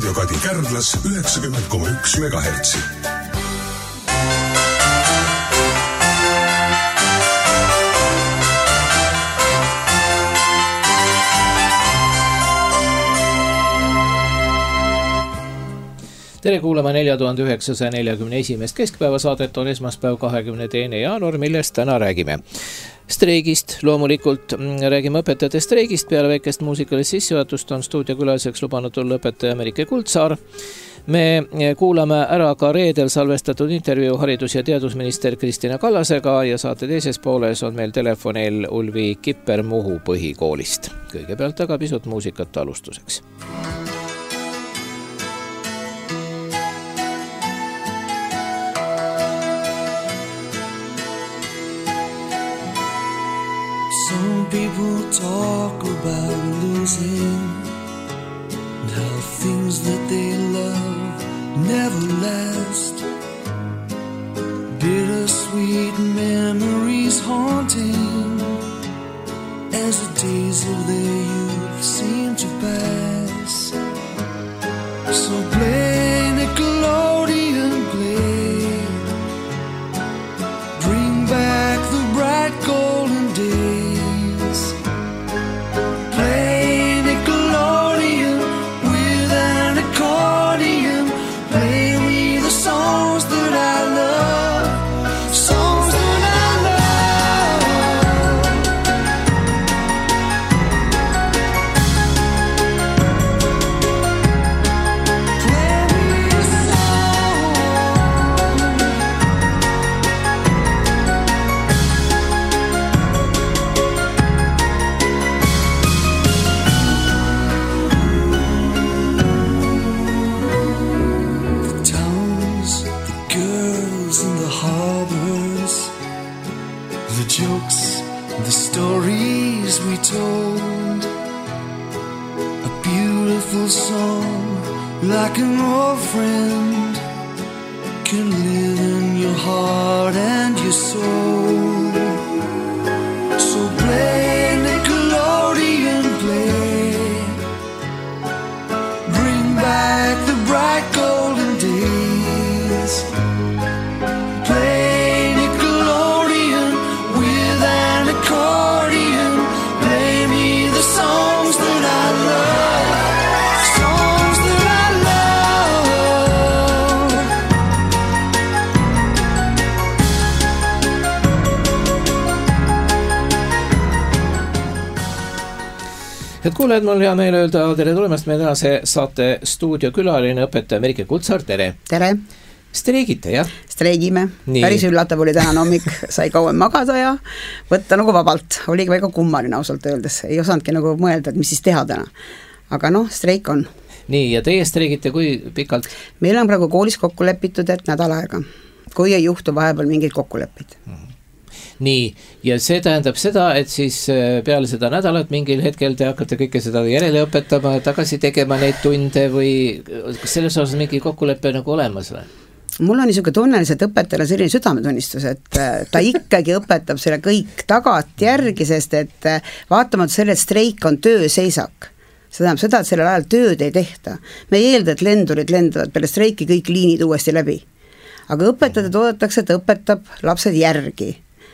Raadio Kadi Kärdlas 90,1 megahertsi. Tere kuulama 4941. keskpäeva saadet on esmaspäev 22. jaanuar, millest täna räägime. Streigist, loomulikult räägime õpetajate streigist. Peale väikest muusikalist sissejuhatust on stuudiokülaliseks lubanud tulla õpetaja Merike Kuldsaar. Me kuulame ära ka reedel salvestatud intervjuu haridus- ja teadusminister Kristina Kallasega ja saate teises pooles on meil telefonil Ulvi Kipper Muhu põhikoolist. Kõigepealt aga pisut muusikat alustuseks. Some people talk about losing and how things that they love never last. Bittersweet memories haunting as the days of their youth seem to pass. So play Nickelodeon, play, bring back the bright golden days. Like an old friend can live in your heart and your soul. So play Nickelodeon, play, bring back the bright golden days. Play Nickelodeon with an accordion. Play me the songs that I love. Head kuulajad, mul hea meel öelda tere tulemast meie tänase saate stuudiokülaline õpetaja Merike Kuldsaar, tere! Tere! Streigite, jah? Streigime. Nii. Päris üllatav oli tänane hommik, sai kauem magada ja võtta nagu vabalt. Oligi väga kummaline ausalt öeldes. Ei osanudki nagu mõelda, et mis siis teha täna. Aga streik on. Nii, ja teie streigite kui pikalt? Meil on praegu koolis kokku lepitud, et nädal aega. Kui ei juhtu vahepeal mingid kokkuleppid. Nii, ja see tähendab seda, et siis peale seda nädalat mingil hetkel te hakkate kõike seda järele õpetama, tagasi tegema neid tunde või kas selles osas mingi kokkuleppe nagu olemas või? Mul on niisugune tunne, et õpetajal on selline südametunnistus, et ta ikkagi õpetab selle kõik tagat järgi, sest et vaatamata selle, et streik on tööseisak. See tähendab seda, et sellel ajal tööd ei tehta. Me ei eelda, et lendurid lendavad peale streiki kõik liinid uuesti läbi. Aga õpetajad oodatakse, et õpetab lapsed järgi.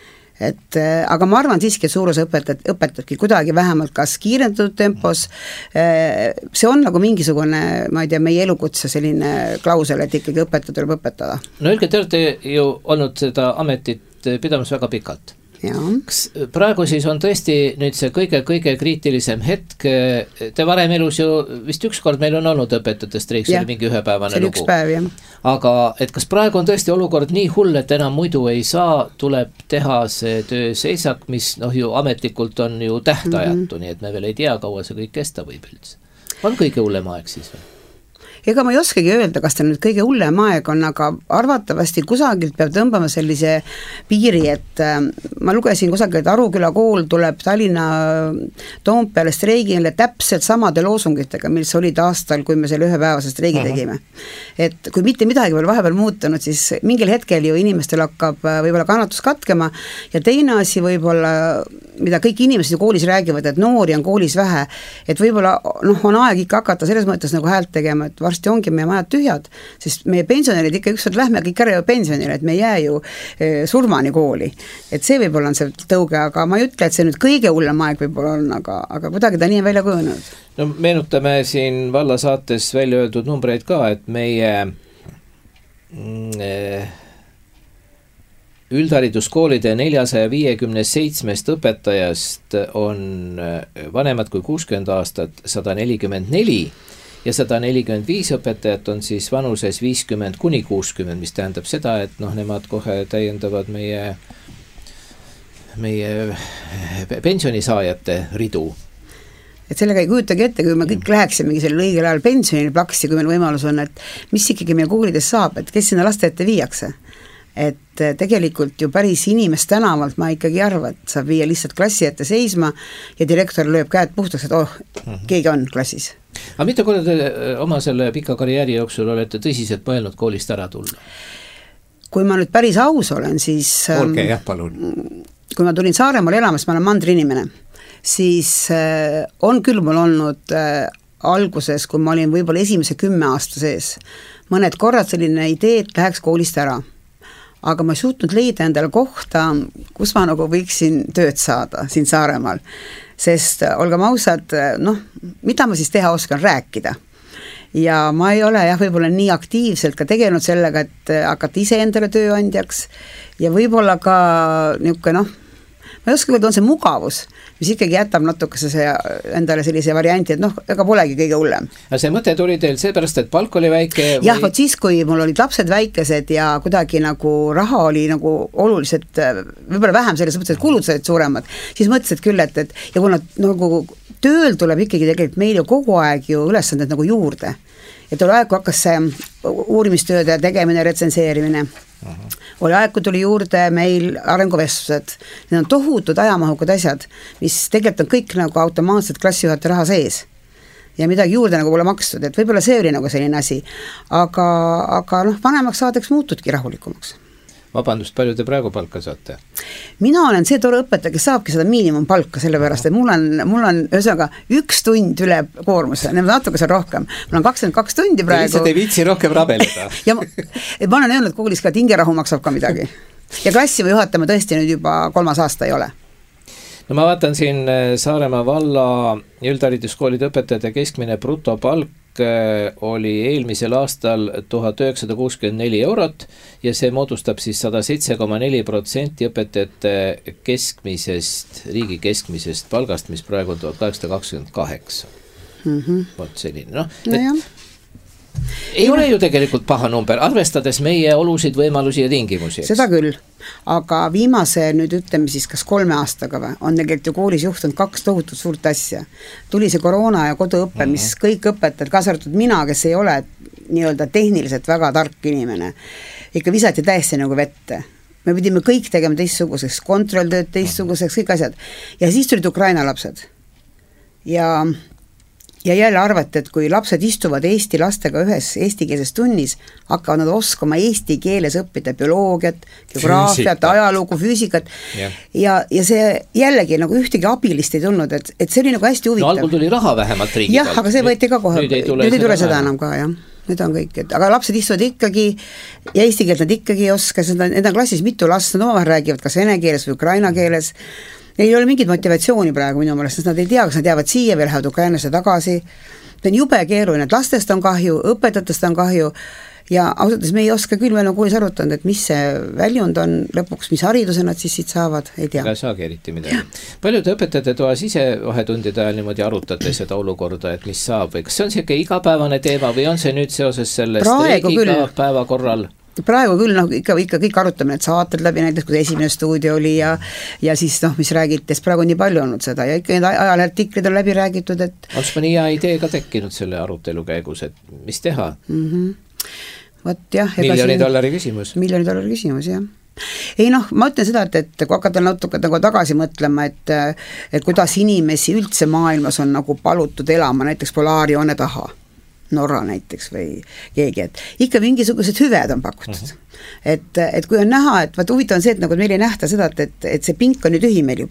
Aga ma arvan siiski, et suur osa õpetabki kuidagi vähemalt kas kiirendatud tempos, see on nagu mingisugune, ma ei tea, meie elukutse selline klausel, et ikkagi õpetajad tuleb õpetada. No öelge, te olete ju olnud seda ametit pidamas väga pikalt. Kas praegu siis on tõesti nüüd see kõige kriitilisem hetk, te varem elus ju vist ükskord meil on olnud õpetajate streik, see oli mingi ühepäevane lugu. See oli üks päev, jah. Aga et kas praegu on tõesti olukord nii hull, et enam muidu ei saa, tuleb teha see tööseisak, mis ju ametlikult on ju tähtajatu, nii et me veel ei tea, kaua see kõik kesta võib üldse. On kõige hullem aeg siis või? Ega ma ei oskagi öelda, kas ta nüüd kõige hullem aeg on, aga arvatavasti kusagilt peab tõmbama sellise piiri, et ma lugesin kusagilt, et Aruküla kool tuleb Tallinna Toompeale streigile täpselt samade loosungitega, mis olid aastal, kui me selle ühepäevase streigi tegime. Et kui mitte midagi veel vahepeal muutunud, siis mingil hetkel ju inimestel hakkab võib-olla kannatus katkema ja teine asi võib-olla, mida kõik inimesed ju koolis räägivad, et noori on koolis vähe, et võib-olla on aeg ikka hakata selles mõttes nagu häält tegema, et varsti ongi meie majad tühjad, sest meie pensionärid ikka ükskord lähme kõik ära ju pensionile, et me ei jää ju surmani kooli. Et see võib-olla on see tõuge, aga ma ei ütle, et see nüüd kõige hullem aeg võib-olla on, aga kuidagi ta nii on välja kujunenud. No meenutame siin valla saates välja öeldud numbreid ka, et meie üldhariduskoolide 457 õpetajast on vanemad kui 60 aastat 144 ja 145 õpetajat on siis vanuses 50 kuni 60, mis tähendab seda, et nemad kohe täiendavad meie pensionisaajate ridu. Et sellega ei kujutagi ette, kui me kõik läheksimegi selle õigel ajal pensionil plaksi, kui meil võimalus on, et mis ikkagi meie koolides saab, et kes sinna laste ette viiakse. Et tegelikult ju päris inimest tänavalt ma ikkagi arva, et saab viia lihtsalt klassi ette seisma ja direktor lööb käed puhtaks, et keegi on klassis. Aga mitu korda te oma selle pika karjääri jooksul olete tõsiselt mõelnud koolist ära tulla? Kui ma nüüd päris aus olen, siis olge, jah, palun. Kui ma tulin Saaremaal elamas, ma olen mandri inimene, siis on küll mul olnud alguses, kui ma olin võib-olla esimese 10 aasta sees, mõned korrad selline idee, et läheks koolist ära. Aga ma ei suutnud leida endale kohta, kus ma nagu võiksin tööd saada siin Saaremaal. Sest olgem ausad, mida ma siis teha oskan rääkida. Ja ma ei ole võib-olla nii aktiivselt ka tegelenud sellega, et hakata ise endale tööandjaks ja võib-olla ka niisugune ma ei oska öelda, on see mugavus, mis ikkagi jätab natukese see endale sellise varianti, et ega polegi kõige hullem. Aga see mõte tuli teil seepärast, et palk oli väike? Jah, võt siis, kui mul olid lapsed väikesed ja kuidagi nagu raha oli nagu oluliselt, võib-olla vähem selles mõttes, et kulud olid suuremad, siis mõtlesid küll, et ja kuna nagu tööl tuleb ikkagi tegelikult meil ju kogu aeg ju ülesanded nagu juurde. Ja tol aeg, kui hakkas see uurimistööde tegemine, retsenseerimine, oli aeg, kui tuli juurde meil arenguvestlused. Need on tohutud ajamahukad asjad, mis tegelikult on kõik nagu automaatselt klassijuhataja raha sees. Ja midagi juurde nagu pole makstud, et võib-olla see oli nagu selline asi. Aga vanemaks saadeks muutudki rahulikumaks. Vabandust, palju te praegu palka saate? Mina olen see tore õpetaja, kes saabki seda miinimumpalka, sellepärast, et mul on ühesõnaga 1 tund üle koormuse, natuke seal rohkem. Mul on 22 tundi praegu. Lihtsalt ei viitsi rohkem rabeleda. Ja ma olen öelnud koolis ka, et hingerahu maksab ka midagi. Ja klassi või juhatama tõesti nüüd juba 3. aasta ei ole. No ma vaatan siin Saaremaa valla üldhariduskoolide õpetajate keskmine brutopalk oli eelmisel aastal 1964 eurot ja see moodustab siis 107,4% õpetajate keskmisest, riigi keskmisest palgast, mis praegu on 1828. Vot selline, ei ole ju tegelikult paha number, arvestades meie olusid, võimalusi ja tingimusi. Seda küll, aga viimase nüüd ütleme siis kas 3 aastaga on tegelikult ju koolis juhtunud 2 tohutut suurt asja. Tuli see koroona ja koduõppe, mis kõik õpetajad, kaasa arvatud mina, kes ei ole nii-öelda tehniliselt väga tark inimene, ikka visati täiesti nagu vette. Me pidime kõik tegema teistsuguseks, kontrolltööd teistsuguseks, kõik asjad. Ja siis tulid Ukraina lapsed. Ja jälle arvati, et kui lapsed istuvad eesti lastega ühes eestikeelses tunnis, hakkavad nad oskama eesti keeles õppida bioloogiat, geograafiat, ajalugu, füüsikat ja see jällegi nagu ühtegi abilist ei tulnud, et see oli nagu hästi huvitav. No algul tuli raha vähemalt riigi jah, aga see võeti ka kohe, nüüd ei tule seda enam ka, jah. Nüüd on kõik, aga lapsed istuvad ikkagi ja eesti keelt nad ikkagi ei oska, need on klassis mitu last, nad omavahel räägivad kas vene keeles või ukraina keeles. Ei ole mingit motivatsiooni praegu minu meelest, sest nad ei tea, kas nad jäävad siia või lähevad Ukrainasse tagasi. See on jube keeruline, et lastest on kahju, õpetajatest on kahju ja ausalt, me ei oska küll, meil on koolis arutanud, et mis see väljund on lõpuks, mis hariduse nad siis siit saavad, ei tea. Ega saagi eriti midagi. Paljude õpetajate toas ise vahetundide ajal niimoodi arutate seda olukorda, et mis saab või kas see on selline igapäevane teema või on see nüüd seoses selle streigiga päeva korral? Praegu küll, ikka kõik arutame need saated läbi, näiteks kui esimene stuudio oli ja siis mis räägites, praegu on nii palju olnud seda ja ikka need ajalartiklid on läbi räägitud, et oleks mõni hea idee ka tekkinud selle arutelu käigus, et mis teha? Võt, jah, $1 küsimus. $1 küsimus, jah. Ei ma ütlen seda, et kui hakata natuke nagu tagasi mõtlema, et kuidas inimesi üldse maailmas on nagu palutud elama, näiteks polaarjoone taha, Norra näiteks või keegi, et ikka mingisugused hüved on pakutud. Et kui on näha, et huvitav on see, et nagu meil ei nähta seda, et see pink on nüüd ühi meil juba.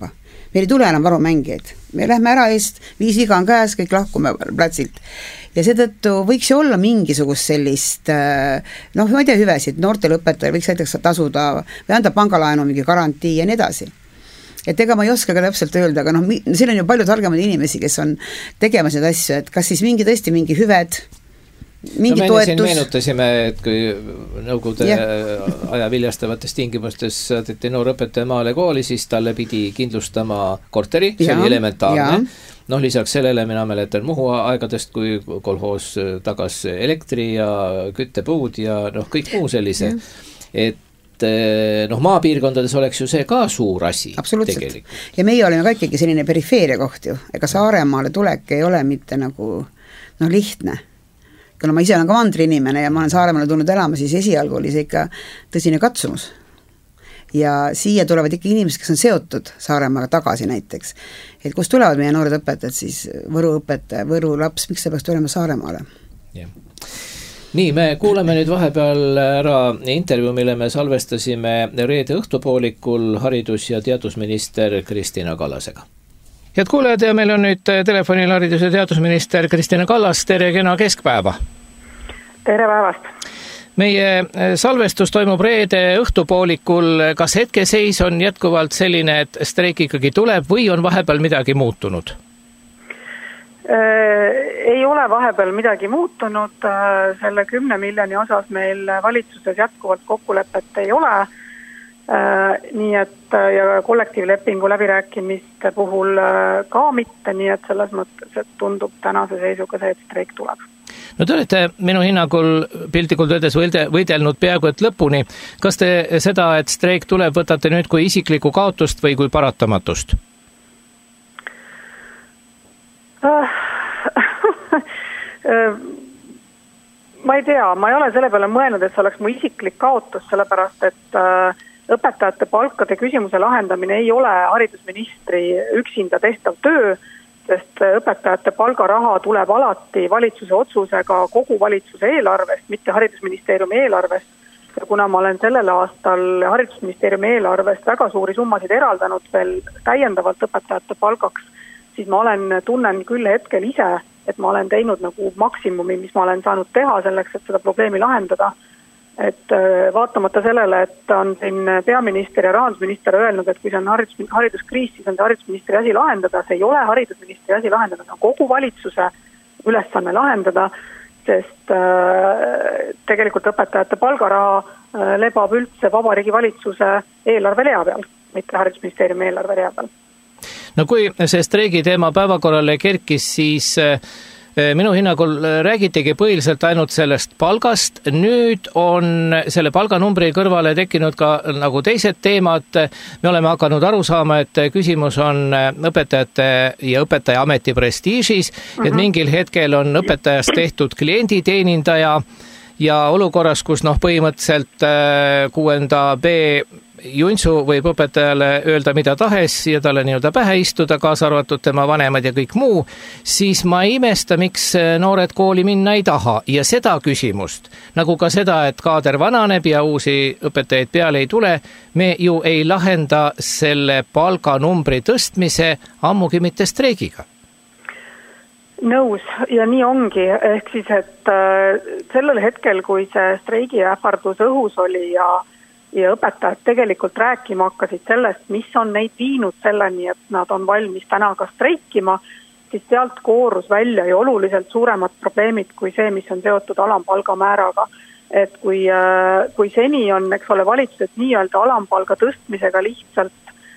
meil ei tule enam varumängijaid, me lähme ära eest, 5 viga on käes, kõik lahkume platsilt. Ja seetõttu võiks ju olla mingisugust sellist, noh, ma ei tea, hüvesid, noortel õpetaja võiks näiteks tasuda või anda pangalaenu mingi garantii ja nii edasi. Et ega ma ei oska ka täpselt öelda, aga noh, siin on ju palju targemad inimesi, kes on tegemas neid asju, et kas siis tõesti mingi hüved, mingi toetus. Meenutasime, et kui nõukogude aja viljastavates tingimustes saadeti noor õpetaja maale kooli, siis talle pidi kindlustama korteri, see oli elementaarne. Noh, lisaks sellele mina mäletan Muhu aegadest, kui kolhoos tagas elektri ja küttepuud ja noh, kõik muu sellise. Et noh, maapiirkondades oleks ju see ka suur asi. Absoluutselt. Tegelikult. Ja meie oleme ka ikkagi selline perifeeria koht ju, ega Saaremaale tulek ei ole mitte nagu noh, lihtne. Kuna ma ise olen ka mandriinimene ja ma olen Saaremaale tulnud elama, siis esialgu oli see ikka tõsine katsumus. Ja siia tulevad ikka inimesed, kes on seotud Saaremaaga tagasi näiteks. Et kust tulevad meie noored õpetajad, siis Võru õpetaja, Võru laps, miks see peaks tulema Saaremaale? Ja. Nii, me kuuleme nüüd vahepeal ära intervjuu, mille me salvestasime reede õhtupoolikul haridus- ja teadusminister Kristina Kallasega. Head kuulajad, ja meil on nüüd telefonil haridus- ja teadusminister Kristina Kallas, tere kena keskpäeva! Tere päevast! Meie salvestus toimub reede õhtupoolikul, kas hetkeseis on jätkuvalt selline, et streik ikkagi tuleb või on vahepeal midagi muutunud? Ei ole vahepeal midagi muutunud, selle 10 miljoni osas meil valitsuses jätkuvalt kokkulepet ei ole, nii et ja kollektiivlepingu läbirääkimiste puhul ka mitte, nii et selles mõttes, et tundub tänase seisuga see, et streik tuleb. No te olete minu hinnangul piltlikult öeldes võidelnud peaaegu et lõpuni. Kas te seda, et streik tuleb, võtate nüüd kui isiklikku kaotust või kui paratamatust? Ma ei tea, ma ei ole selle peale mõelnud, et see oleks mu isiklik kaotus, sellepärast et õpetajate palkade küsimuse lahendamine ei ole haridusministri üksinda tehtav töö, sest õpetajate palgaraha tuleb alati valitsuse otsusega kogu valitsuse eelarvest, mitte haridusministeeriumi eelarvest. Ja kuna ma olen sellel aastal haridusministeeriumi eelarvest väga suuri summasid eraldanud veel täiendavalt õpetajate palgaks, siis ma tunnen küll hetkel ise, et ma olen teinud nagu maksimumi, mis ma olen saanud teha selleks, et seda probleemi lahendada. Et vaatamata sellele, et on siin peaminister ja rahandusminister öelnud, et kui see on hariduskriis, siis on see haridusministri asi lahendada, see ei ole haridusministri asi lahendada, see on kogu valitsuse ülesanne lahendada, sest tegelikult õpetajate palgaraha lebab üldse Vabariigi Valitsuse eelarvelea peal, mitte haridusministeeriumi eelarvelea peal. No kui see streigi teema päevakorrale kerkis, siis minu hinnangul räägitigi põhiliselt ainult sellest palgast. Nüüd on selle palganumbri kõrvale tekkinud ka nagu teised teemad. Me oleme hakanud aru saama, et küsimus on õpetajate ja õpetaja ameti prestiižis, et mingil hetkel on õpetajast tehtud klienditeenindaja ja olukorras, kus põhimõtteliselt 6B Junsu võib õpetajale öelda mida tahes ja talle nii-öelda pähe istuda, kaasa arvatud tema vanemad ja kõik muu, siis ma ei imesta, miks noored kooli minna ei taha. Ja seda küsimust, nagu ka seda, et kaader vananeb ja uusi õpetajaid peale ei tule, me ju ei lahenda selle palganumbri tõstmise ammugi mitte streigiga. Nõus ja nii ongi, ehk siis, et sellel hetkel, kui see streigi ähvardus õhus oli ja õpetajad tegelikult rääkima hakkasid sellest, mis on neid viinud selleni, et nad on valmis täna ka streikima, siis sealt koorus välja ju oluliselt suuremad probleemid kui see, mis on seotud alampalgamääraga. Et kui seni on, eks ole, valitsused nii-öelda alampalga tõstmisega lihtsalt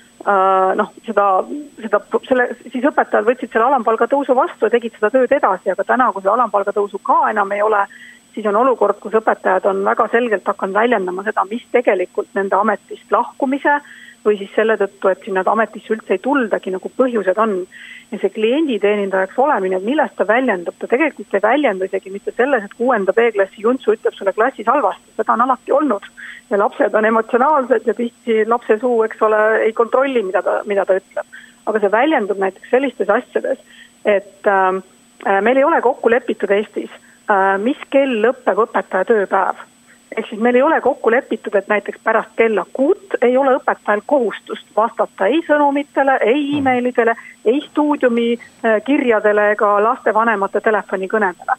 siis õpetajad võtsid selle alampalga tõusu vastu ja tegid seda tööd edasi, aga täna, kui see alampalga tõusu ka enam ei ole, siis on olukord, kus õpetajad on väga selgelt hakanud väljendama seda, mis tegelikult nende ametist lahkumise või siis selle tõttu, et sinna ametisse üldse ei tuldagi, nagu põhjused on. Ja see klienditeenindajaks olemine, et millest ta väljendab, ta tegelikult ei väljendu isegi mitte selles, et 6. B-klassi Junsu ütleb selle klassis halvasti, seda on alati olnud. Ja lapsed on emotsionaalsed ja tihti lapse suu, eks ole, ei kontrolli, mida ta ütleb. Aga see väljendub näiteks sellistes asjades, et meil ei ole kokku lepitud Eestis, mis kell lõpeb õpetaja tööpäev. Ehk siis meil ei ole kokku lepitud, et näiteks pärast kella 6 ei ole õpetajal kohustust vastata ei sõnumitele, ei e-mailidele, ei stuudiumi kirjadele ega lastevanemate telefonikõnedele.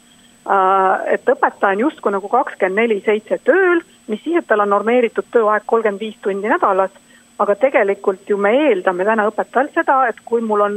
Et õpetaja on justkui nagu 24/7 tööl, mis siis, et tal on normeeritud tööaeg 35 tundi nädalas, aga tegelikult ju me eeldame täna õpetajal seda, et kui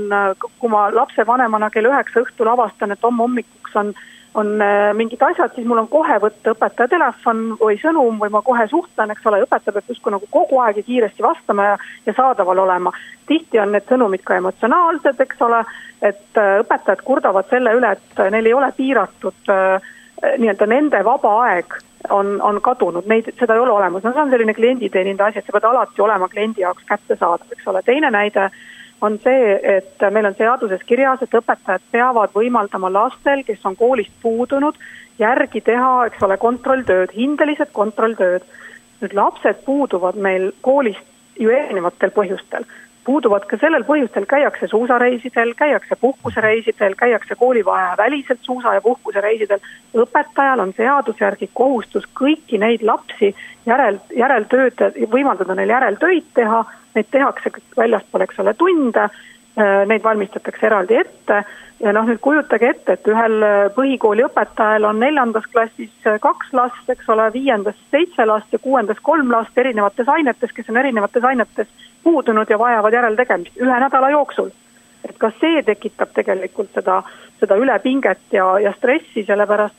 ma lapse vanemana kell 9 õhtul avastan, et hommikuks on mingid asjad, siis mul on kohe võtta õpetaja telefon või sõnum või ma kohe suhtlen, eks ole, õpetaja peab justkui nagu kogu aeg kiiresti vastama ja saadaval olema. Tihti on need sõnumid ka emotsionaalsed, eks ole, et õpetajad kurdavad selle üle, et neil ei ole piiratud nii-öelda nende vaba aeg on kadunud, seda ei ole olemas. No see on selline klienditeeninda asi, et sa pead alati olema kliendi jaoks kättesaadav, eks ole. Teine näide on see, et meil on seaduses kirjas, et õpetajad peavad võimaldama lastel, kes on koolist puudunud, järgi teha, eks ole, kontrolltööd, hindelised kontrolltööd. Nüüd lapsed puuduvad meil koolist ju erinevatel põhjustel. Puuduvad ka sellel põhjustel, käiakse suusareisidel, käiakse puhkusereisidel, käiakse koolivaheaja väliselt suusa- ja puhkusereisidel. Õpetajal on seaduse järgi kohustus kõiki neid lapsi järeltööd, võimaldada neil järeltöid teha, neid tehakse väljaspool, eks ole, tunde, neid valmistatakse eraldi ette ja nüüd kujutage ette, et ühel põhikooli õpetajal on 4. klassis 2 last, eks ole, 5. 7 last ja 6. 3 last erinevates ainetes, kes on erinevates ainetes puudunud ja vajavad järeltegemist 1 nädala jooksul. Et kas see tekitab tegelikult seda ülepinget ja stressi, sellepärast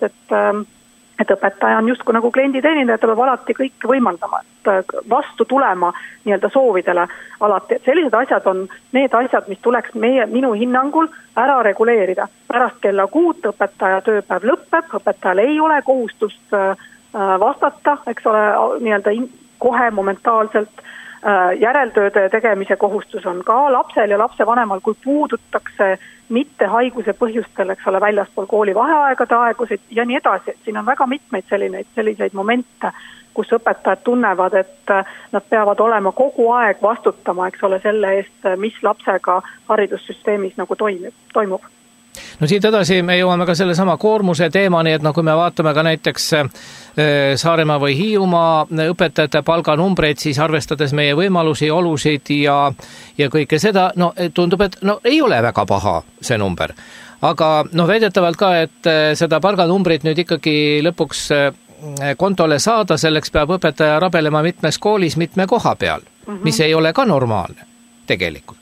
et õpetaja on justkui nagu klienditeenindaja, ta peab alati kõike võimaldama, et vastu tulema nii-öelda soovidele alati. Et sellised asjad on need asjad, mis tuleks minu hinnangul ära reguleerida. Pärast kella 6 õpetaja tööpäev lõpeb, õpetajal ei ole kohustust vastata, eks ole, nii-öelda kohe momentaalselt. Järeltööde tegemise kohustus on ka lapsel ja lapsevanemal, kui puudutakse mitte haiguse põhjustel, eks ole, väljaspool kooli vaheaegade aegusid ja nii edasi. Siin on väga mitmeid selliseid momente, kus õpetajad tunnevad, et nad peavad olema kogu aeg vastutama, eks ole, selle eest, mis lapsega haridussüsteemis nagu toimub. No siit edasi me jõuame ka selle sama koormuse teemani, et kui me vaatame ka näiteks Saaremaa või Hiiumaa õpetajate palganumbreid, siis arvestades meie võimalusi, olusid ja kõike seda, tundub, et ei ole väga paha see number. Aga väidetavalt ka, et seda palganumbrit nüüd ikkagi lõpuks kontole saada, selleks peab õpetaja rabelema mitmes koolis mitme koha peal, mis ei ole ka normaalne tegelikult.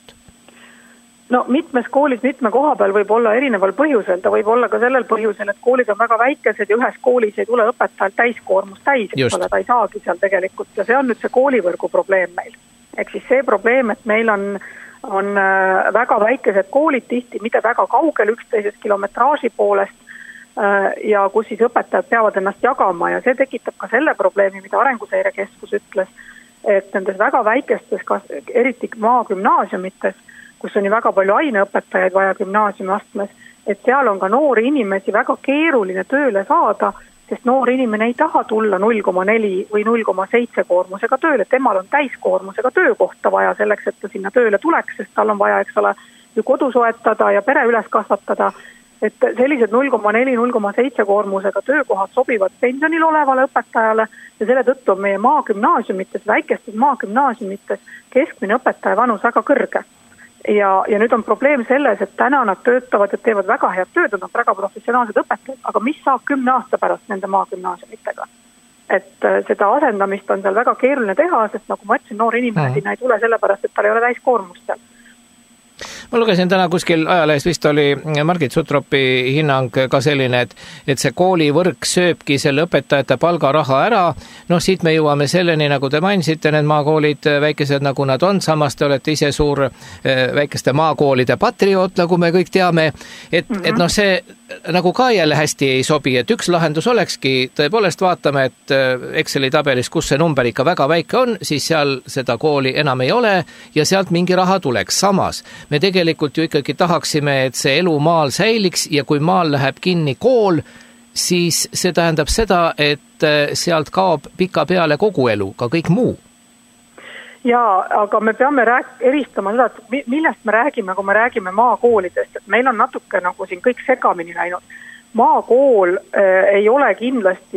No mitmes koolis mitme koha peal võib olla erineval põhjusel, ta võib olla ka sellel põhjusel, et koolid on väga väikesed ja ühes koolis ei tule õpetajal täiskoormus täis, eks ole, ta ei saagi seal tegelikult ja see on nüüd see koolivõrgu probleem meil. Ehk siis see probleem, et meil on väga väikesed koolid tihti, mitte väga kaugel üksteisest kilometraaži poolest ja kus siis õpetajad peavad ennast jagama ja see tekitab ka selle probleemi, mida Arenguseire Keskus ütles, et nendes väga väikestes, eriti maagümnaasiumites, kus on ju väga palju aineõpetajaid vaja gümnaasiumiastmes, et seal on ka noori inimesi väga keeruline tööle saada, sest noor inimene ei taha tulla 0,4 või 0,7 koormusega tööle, et temal on täiskoormusega töökohta vaja selleks, et ta sinna tööle tuleks, sest tal on vaja, eks ole, ju kodu soetada ja pere üles kasvatada, et sellised 0,4, 0,7 koormusega töökohad sobivad pensionil olevale õpetajale ja selle tõttu on meie maagümnaasiumites, väikestes maagümnaasiumites keskmine õpetaja vanus väga kõrge. Ja nüüd on probleem selles, et täna nad töötavad ja teevad väga head tööd, nad on väga professionaalsed õpetajad, aga mis saab 10 aasta pärast nende maagümnaasiumitega? Et seda asendamist on seal väga keeruline teha, sest nagu ma ütlesin, noor inimene sinna ei tule sellepärast, et tal ei ole täiskoormust seal. Ma lugesin täna kuskil ajalehes, vist oli Margit Sutropi hinnang ka selline, et see koolivõrk sööbki selle õpetajate palgaraha ära. Siit me jõuame selleni, nagu te mainisite, need maakoolid väikesed nagu nad on, samas te olete ise suur väikeste maakoolide patrioot, nagu me kõik teame, et see nagu ka jälle hästi ei sobi, et üks lahendus olekski, tõepoolest vaatame, et Exceli tabelis, kus see number ikka väga väike on, siis seal seda kooli enam ei ole ja sealt mingi raha tuleks. Samas me tegelikult ju ikkagi tahaksime, et see elu maal säiliks ja kui maal läheb kinni kool, siis see tähendab seda, et sealt kaob pika peale kogu elu, ka kõik muu. Jaa, aga me peame eristama seda, et millest me räägime, kui me räägime maakoolidest, et meil on natuke nagu siin kõik segamini läinud. Maakool ei ole kindlasti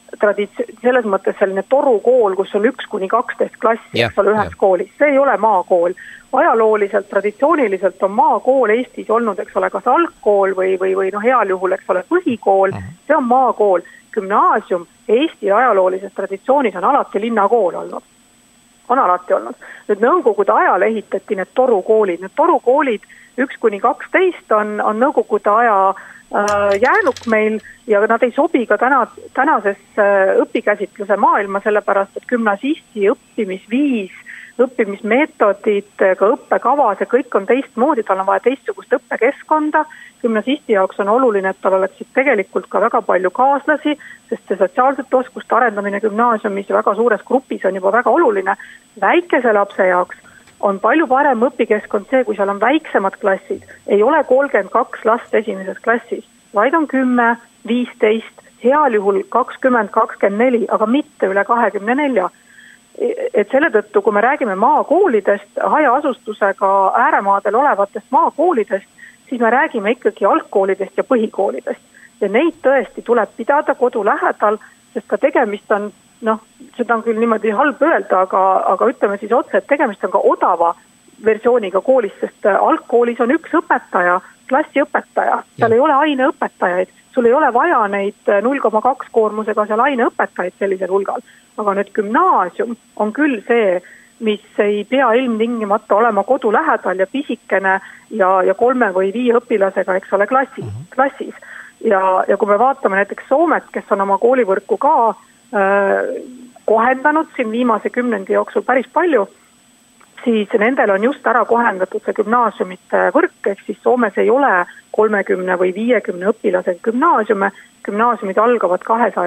selles mõttes selline torukool, kus on 1–12 klassi, eks ole, ühes koolis. See ei ole maakool. Ajalooliselt, traditsiooniliselt on maakool Eestis olnud, eks ole, kas algkool või heal juhul, eks ole, põhikool. See on maakool. Gümnaasium Eesti ajaloolises traditsioonis on alati linnakool olnud. On alati olnud. Nüüd nõukogude ajal ehitati need torukoolid. Need torukoolid 1–12 on nõukogude aja jäänuk meil ja nad ei sobi ka tänases õpikäsitluse maailma, sellepärast, et gümnasisti õppimisviis, õppimismeetodid, ka õppekava, see kõik on teistmoodi, tal on vaja teistsugust õppekeskkonda. Gümnasisti jaoks on oluline, et tal oleksid tegelikult ka väga palju kaaslasi, sest see sotsiaalsete oskuste arendamine gümnaasiumis väga suures grupis on juba väga oluline. Väikese lapse jaoks on palju parem õpikeskkond see, kui seal on väiksemad klassid. Ei ole 32 last esimeses klassis, vaid on 10, 15, heal juhul 20, 24, aga mitte üle 24. Et selle tõttu, kui me räägime maakoolidest, hajaasustusega ääremaadel olevatest maakoolidest, siis me räägime ikkagi algkoolidest ja põhikoolidest. Ja neid tõesti tuleb pidada kodu lähedal, sest ka tegemist on, seda on küll niimoodi halb öelda, aga ütleme siis otse, et tegemist on ka odava versiooniga koolist, sest algkoolis on üks õpetaja, klassiõpetaja, seal ei ole aineõpetajaid, sul ei ole vaja neid 0,2 koormusega seal aineõpetajaid sellisel hulgal. Aga nüüd gümnaasium on küll see, mis ei pea ilmtingimata olema kodu lähedal ja pisikene ja 3 või 5 õpilasega, eks ole, klassis. Ja kui me vaatame näiteks Soomet, kes on oma koolivõrku ka kohendanud siin viimase 10 jooksul päris palju, siis nendel on just ära kohendatud see gümnaasiumite võrk, ehk siis Soomes ei ole 30 või 50 õpilasega gümnaasiume, gümnaasiumid algavad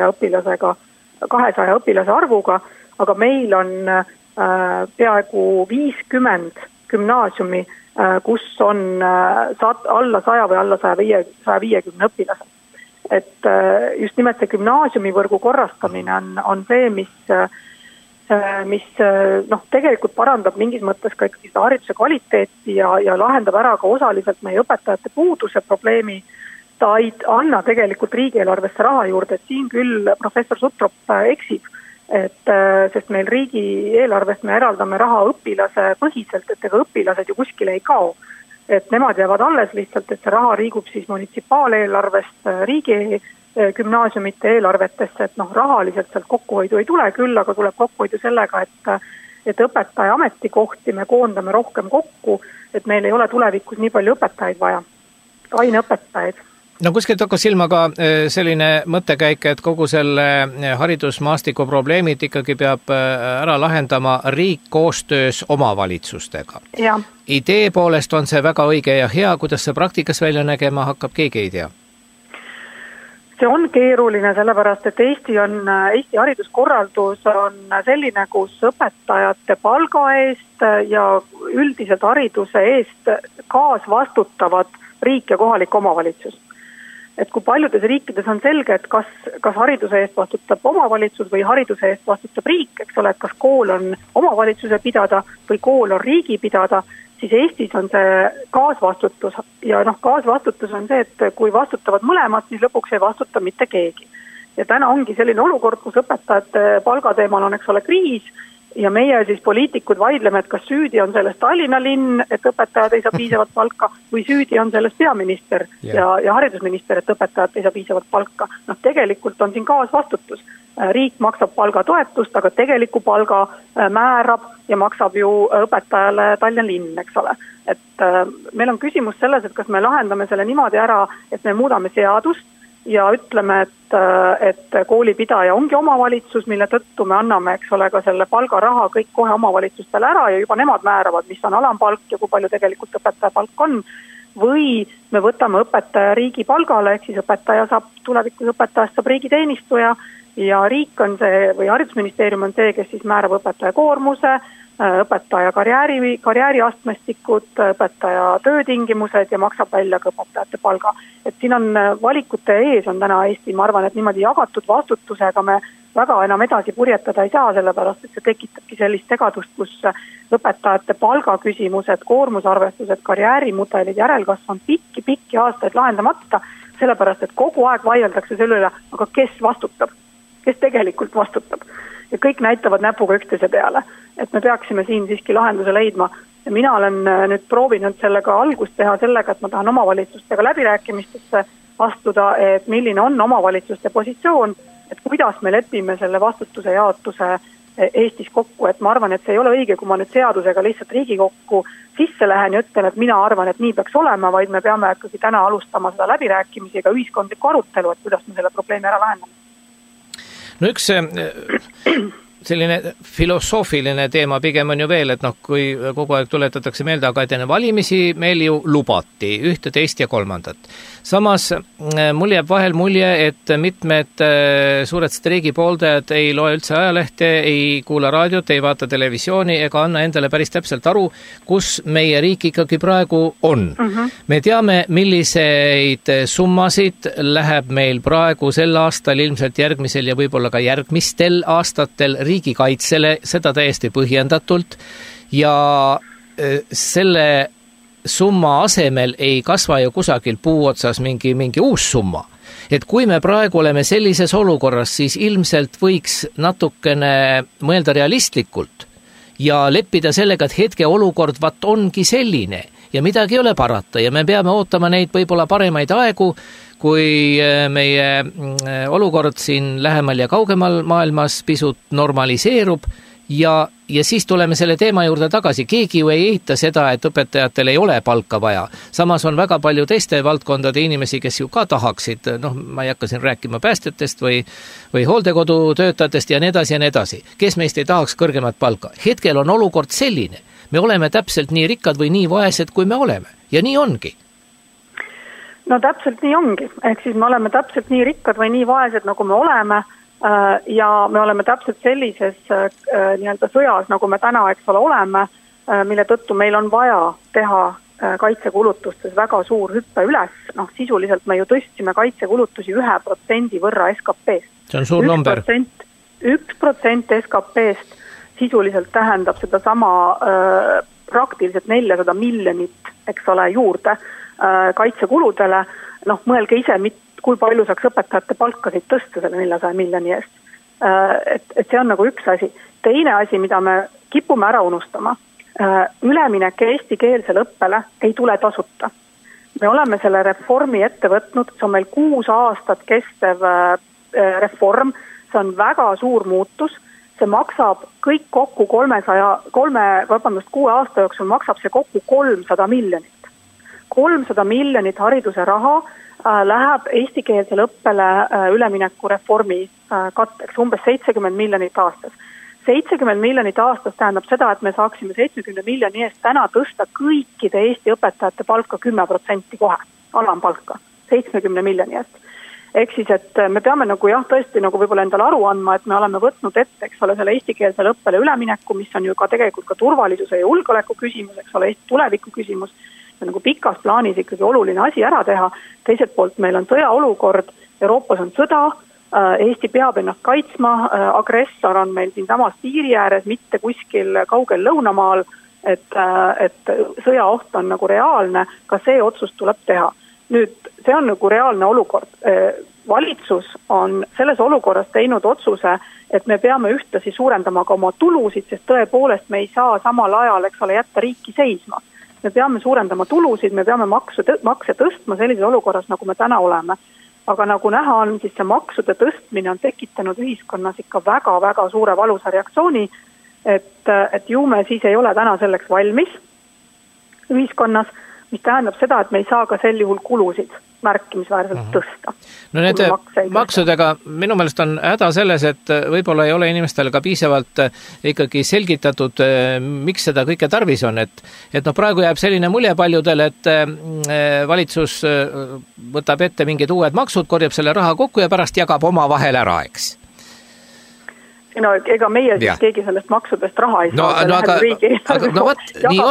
200 õpilase arvuga, aga meil on peaaegu 50 gümnaasiumi, kus on alla 100 või alla 150 õpilase. Et just nimelt see gümnaasiumivõrgu korrastamine on see, mis tegelikult parandab mingis mõttes ka ikkagi seda hariduse kvaliteeti ja lahendab ära ka osaliselt meie õpetajate puuduse probleemi. Ta ei anna tegelikult riigieelarvesse raha juurde, et siin küll professor Sutrop eksib, sest meil riigieelarvest me eraldame raha õpilase põhiselt, et ega õpilased ju kuskile ei kao. Et nemad jäävad alles lihtsalt, et see raha liigub siis munitsipaaleelarvest riigi gümnaasiumite eelarvetesse, et rahaliselt sealt kokkuhoidu ei tule küll, aga tuleb kokkuhoidu sellega, et õpetaja ametikohti me koondame rohkem kokku, et meil ei ole tulevikus nii palju õpetajaid vaja, aineõpetajaid. No kuskilt hakkas silma ka selline mõttekäik, et kogu selle haridusmaastiku probleemid ikkagi peab ära lahendama riik koostöös omavalitsustega. Ja. Idee poolest on see väga õige ja hea, kuidas see praktikas välja nägema hakkab, keegi ei tea. See on keeruline, sellepärast, et Eesti hariduskorraldus on selline, kus õpetajate palga eest ja üldiselt hariduse eest kaasvastutavad riik ja kohalik omavalitsus. Et kui paljudes riikides on selge, et kas hariduse eest vastutab omavalitsus või hariduse eest vastutab riik, eks ole, et kas kool on omavalitsuse pidada või kool on riigi pidada, siis Eestis on see kaasvastutus ja kaasvastutus on see, et kui vastutavad mõlemad, siis lõpuks ei vastuta mitte keegi. Ja täna ongi selline olukord, kus õpetajate palgateemal on, eks ole, kriis ja meie siis poliitikud vaidleme, et kas süüdi on selles Tallinna linn, et õpetajad ei saa piisavat palka või süüdi on selles peaminister ja haridusminister, et õpetajad ei saa piisavat palka. Tegelikult on siin kaasvastutus. Riik maksab palgatoetust, aga tegeliku palga määrab ja maksab ju õpetajale Tallinna linn, eks ole. Et meil on küsimus selles, et kas me lahendame selle niimoodi ära, et me muudame seadust ja ütleme, et koolipidaja ongi omavalitsus, mille tõttu me anname, eks ole, ka selle palgaraha kõik kohe omavalitsustele ära ja juba nemad määravad, mis on alampalk ja kui palju tegelikult õpetaja palk on. Või me võtame õpetaja riigi palgale, ehk siis tulevikus õpetajast saab riigiteenistuja ja riik on see või haridusministeerium on see, kes siis määrab õpetaja koormuse, õpetaja karjääriastmestikud, õpetaja töötingimused ja maksab välja ka õpetajate palga. Et siin on valikute ees on täna Eesti, ma arvan, et niimoodi jagatud vastutusega me väga enam edasi purjetada ei saa, sellepärast, et see tekitabki sellist segadust, kus õpetajate palgaküsimused, koormusarvestused, karjäärimudelid, järelkasv on pikki aastaid lahendamata, sellepärast, et kogu aeg vaieldakse selle üle, aga kes vastutab? kes tegelikult vastutab. Ja kõik näitavad näpuga üksteise peale, et me peaksime siin siiski lahenduse leidma. Ja mina olen nüüd proovinud sellega algust teha sellega, et ma tahan omavalitsustega läbirääkimistesse astuda, et milline on omavalitsuste positsioon, et kuidas me lepime selle vastutuse jaotuse Eestis kokku, et ma arvan, et see ei ole õige, kui ma nüüd seadusega lihtsalt Riigikokku sisse lähen ja ütlen, et mina arvan, et nii peaks olema, vaid me peame ikkagi täna alustama seda läbirääkimisi ega ühiskondlikku arutelu, et kuidas me selle probleemi ära lahendame. No üks selline filosoofiline teema pigem on ju veel, et kui kogu aeg tuletatakse meelde, aga et enne valimisi meil ju lubati ühte, teist ja kolmandat. Samas mul jääb vahel mulje, et mitmed suured streigi pooldajad ei loe üldse ajalehte, ei kuula raadiot, ei vaata televisiooni ega anna endale päris täpselt aru, kus meie riik ikkagi praegu on. Me teame, milliseid summasid läheb meil praegu sel aastal, ilmselt järgmisel ja võib-olla ka järgmistel aastatel riigikaitsele, seda täiesti põhjendatult ja selle summa asemel ei kasva ju kusagil puu otsas mingi uus summa. Et kui me praegu oleme sellises olukorras, siis ilmselt võiks natukene mõelda realistlikult ja leppida sellega, et hetke olukord ongi selline ja midagi ei ole parata ja me peame ootama neid võib-olla paremaid aegu, kui meie olukord siin lähemal ja kaugemal maailmas pisut normaliseerub ja siis tuleme selle teema juurde tagasi. Keegi ju ei eita seda, et õpetajatel ei ole palka vaja. Samas on väga palju teiste valdkondade inimesi, kes ju ka tahaksid, ma ei hakka siin rääkima päästjatest või hooldekodutöötajatest ja nii edasi. Kes meist ei tahaks kõrgemat palka? Hetkel on olukord selline. Me oleme täpselt nii rikkad või nii vaesed, kui me oleme. Ja nii ongi. No täpselt nii ongi. Ehk siis me oleme täpselt nii rikkad või nii vaesed, nagu me oleme ja me oleme täpselt sellises nii-öelda sõjas, nagu me täna, eks ole, oleme, mille tõttu meil on vaja teha kaitsekulutustes väga suur hüppe üles. Sisuliselt me ju tõstsime kaitsekulutusi 1% võrra SKP-st. See on suur number. 1% SKP-st sisuliselt tähendab seda sama praktiliselt 400 miljonit, eks ole, juurde kaitsekuludele. Mõelge ise, kui palju saaks õpetajate palkasid tõsta selle 400 miljoni eest. Et see on nagu üks asi. Teine asi, mida me kipume ära unustama, üleminek eestikeelsele õppele ei tule tasuta. Me oleme selle reformi ette võtnud, see on meil 6 aastat kestev reform, see on väga suur muutus, see maksab kõik kokku 6 aasta jooksul maksab see kokku 300 miljonit. 300 miljonit hariduse raha läheb eestikeelsele õppele ülemineku reformi katteks, umbes 70 miljonit aastas. 70 miljonit aastas tähendab seda, et me saaksime 70 miljoni eest täna tõsta kõikide Eesti õpetajate palka 10% kohe, alampalka, 70 miljoni eest. Ehk siis, et me peame tõesti võib-olla endale aru andma, et me oleme võtnud ette, eks ole, selle eestikeelsele õppele ülemineku, mis on ju ka tegelikult ka turvalisuse ja julgeoleku küsimus, eks ole, Eesti tuleviku küsimus, nagu pikas plaanis ikkagi oluline asi ära teha. Teiselt poolt meil on sõjaolukord, Euroopas on sõda, Eesti peab ennast kaitsma, agressor on meil siin samas piiri ääres, mitte kuskil kaugel lõunamaal, et sõjaoht on nagu reaalne, ka see otsus tuleb teha. Nüüd, see on nagu reaalne olukord. Valitsus on selles olukorras teinud otsuse, et me peame ühtlasi suurendama ka oma tulusid, sest tõepoolest me ei saa samal ajal, eks ole, jätta riiki seisma. Me peame suurendama tulusid, me peame makse tõstma sellises olukorras, nagu me täna oleme. Aga nagu näha on, siis see maksude tõstmine on tekitanud ühiskonnas ikka väga-väga suure valusa reaktsiooni, et ju me siis ei ole täna selleks valmis ühiskonnas, mis tähendab seda, et me ei saa ka sel juhul kulusid märkimisväärselt tõsta. No need maksudega minu meelest on häda selles, et võib-olla ei ole inimestel ka piisavalt ikkagi selgitatud, miks seda kõike tarvis on, et praegu jääb selline mulje paljudel, et valitsus võtab ette mingid uued maksud, korjab selle raha kokku ja pärast jagab oma vahel ära, eks? No ega meie siis keegi sellest maksudest raha ei saa. Nii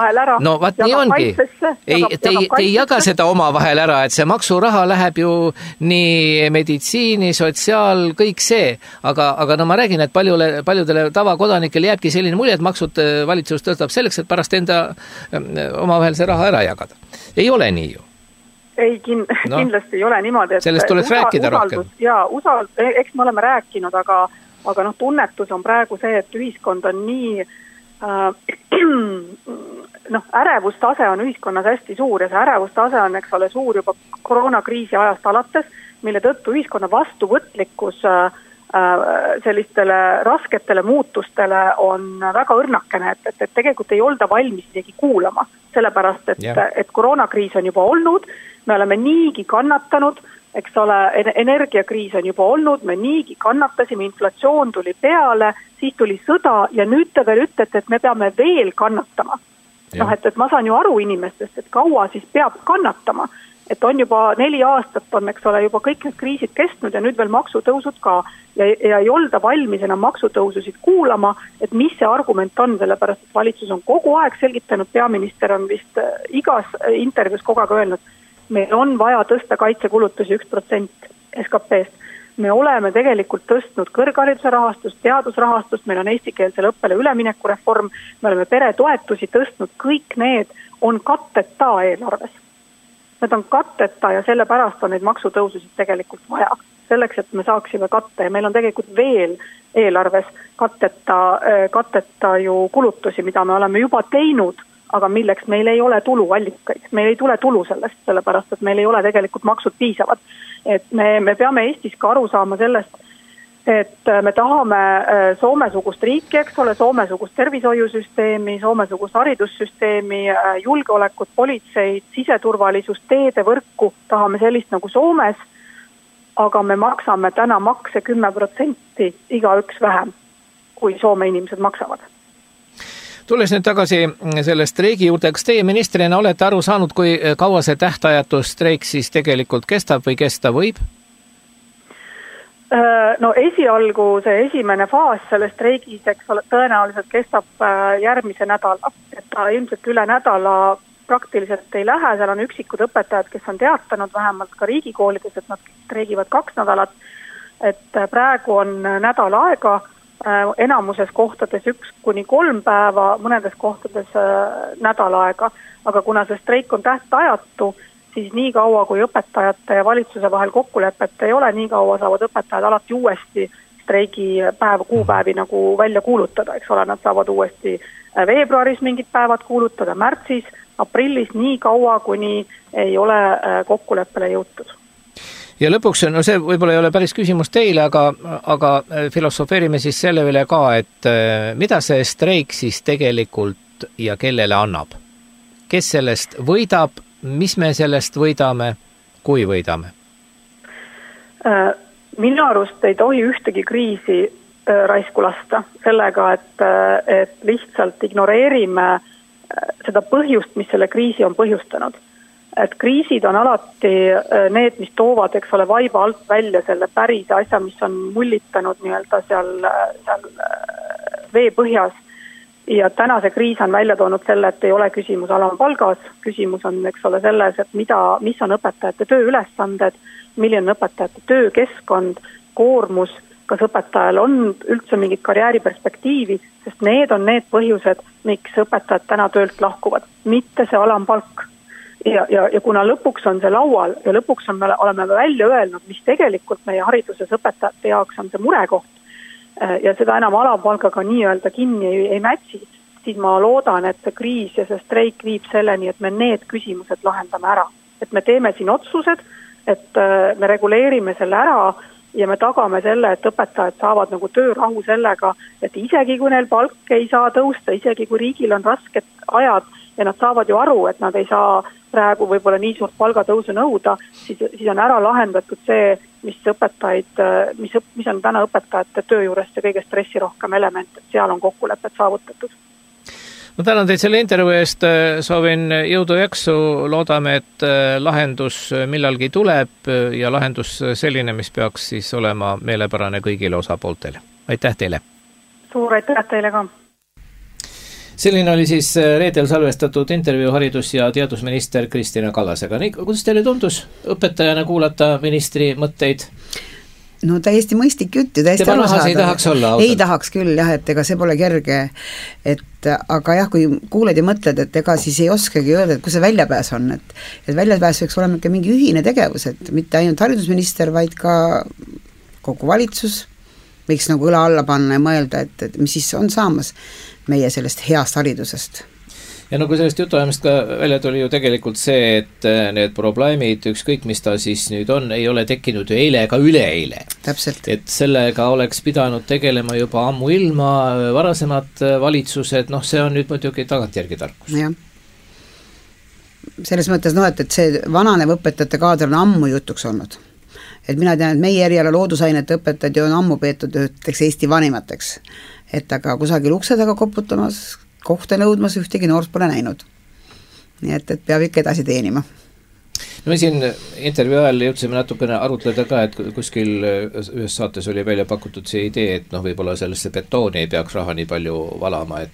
ongi. Te ei jaga seda oma vahel ära, et see maksuraha läheb ju nii meditsiini, sotsiaal, kõik see. Aga ma räägin, et paljudele tavakodanikele jääbki selline mulje, et maksud valitsus tõstab selleks, et pärast enda omavahel see raha ära jagada. Ei ole nii ju. ei, kindlasti ei ole niimoodi, et sellest tuleks rääkida rohkem. Ja eks me oleme rääkinud, aga tunnetus on praegu see, et ühiskond on nii ärevustase on ühiskonnas hästi suur ja see ärevustase on, eks ole, suur juba koroonakriisi ajast alates, mille tõttu ühiskonna vastuvõtlikkus sellistele rasketele muutustele on väga õrnakene, et tegelikult ei olda valmis isegi kuulama, sellepärast, et koroonakriis on juba olnud, me oleme niigi kannatanud, eks ole, energiakriis on juba olnud, me niigi kannatasime, inflatsioon tuli peale, siis tuli sõda ja nüüd te veel ütlete, et me peame veel kannatama. Et ma saan ju aru inimestest, et kaua siis peab kannatama, et on juba 4 aastat on, eks ole, juba kõik need kriisid kestnud ja nüüd veel maksutõusud ka ja ei olda valmis enam maksutõususid kuulama, et mis see argument on, sellepärast, et valitsus on kogu aeg selgitanud, peaminister on vist igas intervjuus kogu aeg öelnud, meil on vaja tõsta kaitsekulutusi 1% SKP-st. Me oleme tegelikult tõstnud kõrghariduse rahastust, teadusrahastust, meil on eestikeelsele õppele üleminekureform, me oleme peretoetusi tõstnud, kõik need on katteta eelarves. Need on katteta ja sellepärast on neid maksutõususid tegelikult vaja. Selleks, et me saaksime katte ja meil on tegelikult veel eelarves katteta ju kulutusi, mida me oleme juba teinud, aga milleks meil ei ole tuluallikaid. Meil ei tule tulu sellest, sellepärast, et meil ei ole tegelikult maksud piisavad. Et me peame Eestis ka aru saama sellest, et me tahame Soome-sugust riiki, eks ole, Soome-sugust tervishoiusüsteemi, Soome-sugust haridussüsteemi, julgeolekut, politseid, siseturvalisust, teedevõrku, tahame sellist nagu Soomes, aga me maksame täna makse 10% igaüks vähem, kui Soome inimesed maksavad. Tulles nüüd tagasi selle streigi juurde, kas teie ministrina olete aru saanud, kui kaua see tähtajatu streik siis tegelikult kestab või kesta võib? No esialgu see esimene faas selle streigis, eks ole, tõenäoliselt kestab järgmise nädala. Et ta ilmselt üle nädala praktiliselt ei lähe, seal on üksikud õpetajad, kes on teatanud vähemalt ka riigikoolides, et nad streigivad 2 nädalat. Et praegu on nädal aega, enamuses kohtades 1-3 päeva, mõnedes kohtades nädal aega, aga kuna see streik on tähtajatu, siis nii kaua, kui õpetajate ja valitsuse vahel kokkulepet ei ole, nii kaua saavad õpetajad alati uuesti streigi kuupäevi nagu välja kuulutada, eks ole, nad saavad uuesti veebruaris mingid päevad kuulutada, märtsis, aprillis, nii kaua, kuni ei ole kokkuleppele jõutud. Ja lõpuks, no see võib-olla ei ole päris küsimus teile, aga filosofeerime siis selle üle ka, et mida see streik siis tegelikult ja kellele annab? Kes sellest võidab, mis me sellest võidame, kui võidame? Minu arust ei tohi ühtegi kriisi raisku lasta sellega, et lihtsalt ignoreerime seda põhjust, mis selle kriisi on põhjustanud. Et kriisid on alati need, mis toovad, eks ole, vaiba alt välja selle päris asja, mis on mullitanud nii-öelda seal vee põhjas. Ja täna see kriis on välja toonud selle, et ei ole küsimus alampalgas, küsimus on, eks ole, selles, et mis on õpetajate tööülesanded, milline on õpetajate töökeskkond, koormus, kas õpetajal on üldse mingit karjääriperspektiivi, sest need on need põhjused, miks õpetajad täna töölt lahkuvad, mitte see alampalk. Ja kuna lõpuks on see laual ja lõpuks oleme välja öelnud, mis tegelikult meie hariduses õpetajate jaoks on see murekoht ja seda enam alampalgaga nii-öelda kinni ei mätsi, siis ma loodan, et see kriis ja see streik viib selleni, et me need küsimused lahendame ära. Et me teeme siin otsused, et me reguleerime selle ära ja me tagame selle, et õpetajad saavad nagu töörahu sellega, et isegi kui neil palk ei saa tõusta, isegi kui riigil on rasked ajad ja nad saavad ju aru, et nad ei saa praegu võib-olla nii suurt palgatõusu nõuda, siis on ära lahendatud see, mis on täna õpetajate töö juures see kõige stressirohkem element, et seal on kokkulepped saavutatud. Ma tänan teid selle intervjuu eest, soovin jõudu jaksu, loodame, et lahendus millalgi tuleb ja lahendus selline, mis peaks siis olema meelepärane kõigile osapooltele. Aitäh teile! Suur aitäh teile ka! Selline oli siis reedel salvestatud intervjuu haridus- ja teadusminister Kristina Kallasega. Kuidas teile tundus õpetajana kuulata ministri mõtteid? No täiesti mõistlik jutt ja täiesti arusaadav. Ei tahaks olla ausalt. Ei tahaks küll jah, et ega see pole kerge, et aga jah, kui kuuled ja mõtled, et ega siis ei oskagi öelda, et kus see väljapääs on, et väljapääs võiks olema ikka mingi ühine tegevus, et mitte ainult haridusminister, vaid ka kogu valitsus võiks nagu õla alla panna ja mõelda, et mis siis on saamas meie sellest heast haridusest. Ja no kui sellest jutuajamist ka välja tuli ju tegelikult see, et need probleemid, ükskõik mis ta siis nüüd on, ei ole tekkinud ju eile ega üleeile. Täpselt. Et sellega oleks pidanud tegelema juba ammu ilma varasemad valitsused, see on nüüd muidugi tagantjärgi tarkus. Jah. Selles mõttes, et see vananev õpetajate kaader on ammu jutuks olnud. Et mina tean, et meie eriala loodusainete õpetajad ju on ammu peetud Eesti vanimateks. Et aga kusagil ukse taga koputamas kohta nõudmas ühtegi noort pole näinud. Nii et peab ikka edasi teenima. No me siin intervjuu ajal jõudsime natukene arutleda ka, et kuskil ühes saates oli välja pakutud see idee, et võib-olla sellesse betooni ei peaks raha nii palju valama.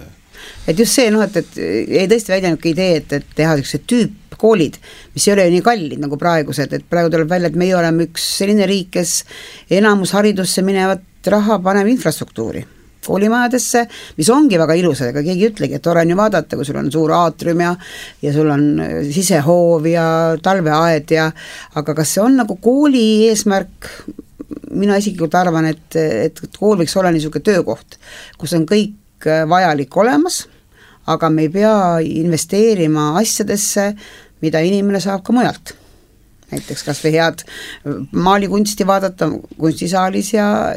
Et just see, et ei tõesti väidanud idee, et teha tüüpkoolid, mis ei ole nii kallid nagu praegused, et praegu tuleb välja, et meie oleme üks selline riik, kes enamus haridusse minevat raha paneb infrastruktuuri. Koolimajadesse, mis ongi väga ilusad, ega keegi ütlegi, et tore on ju vaadata, kui sul on suur aatrium ja sul on sisehoov ja talveaed aga kas see on nagu kooli eesmärk? Mina isiklikult arvan, et kool võiks olla niisugune töökoht, kus on kõik vajalik olemas, aga me ei pea investeerima asjadesse, mida inimene saab ka mujalt. Näiteks kas või head maalikunsti vaadata kunstisaalis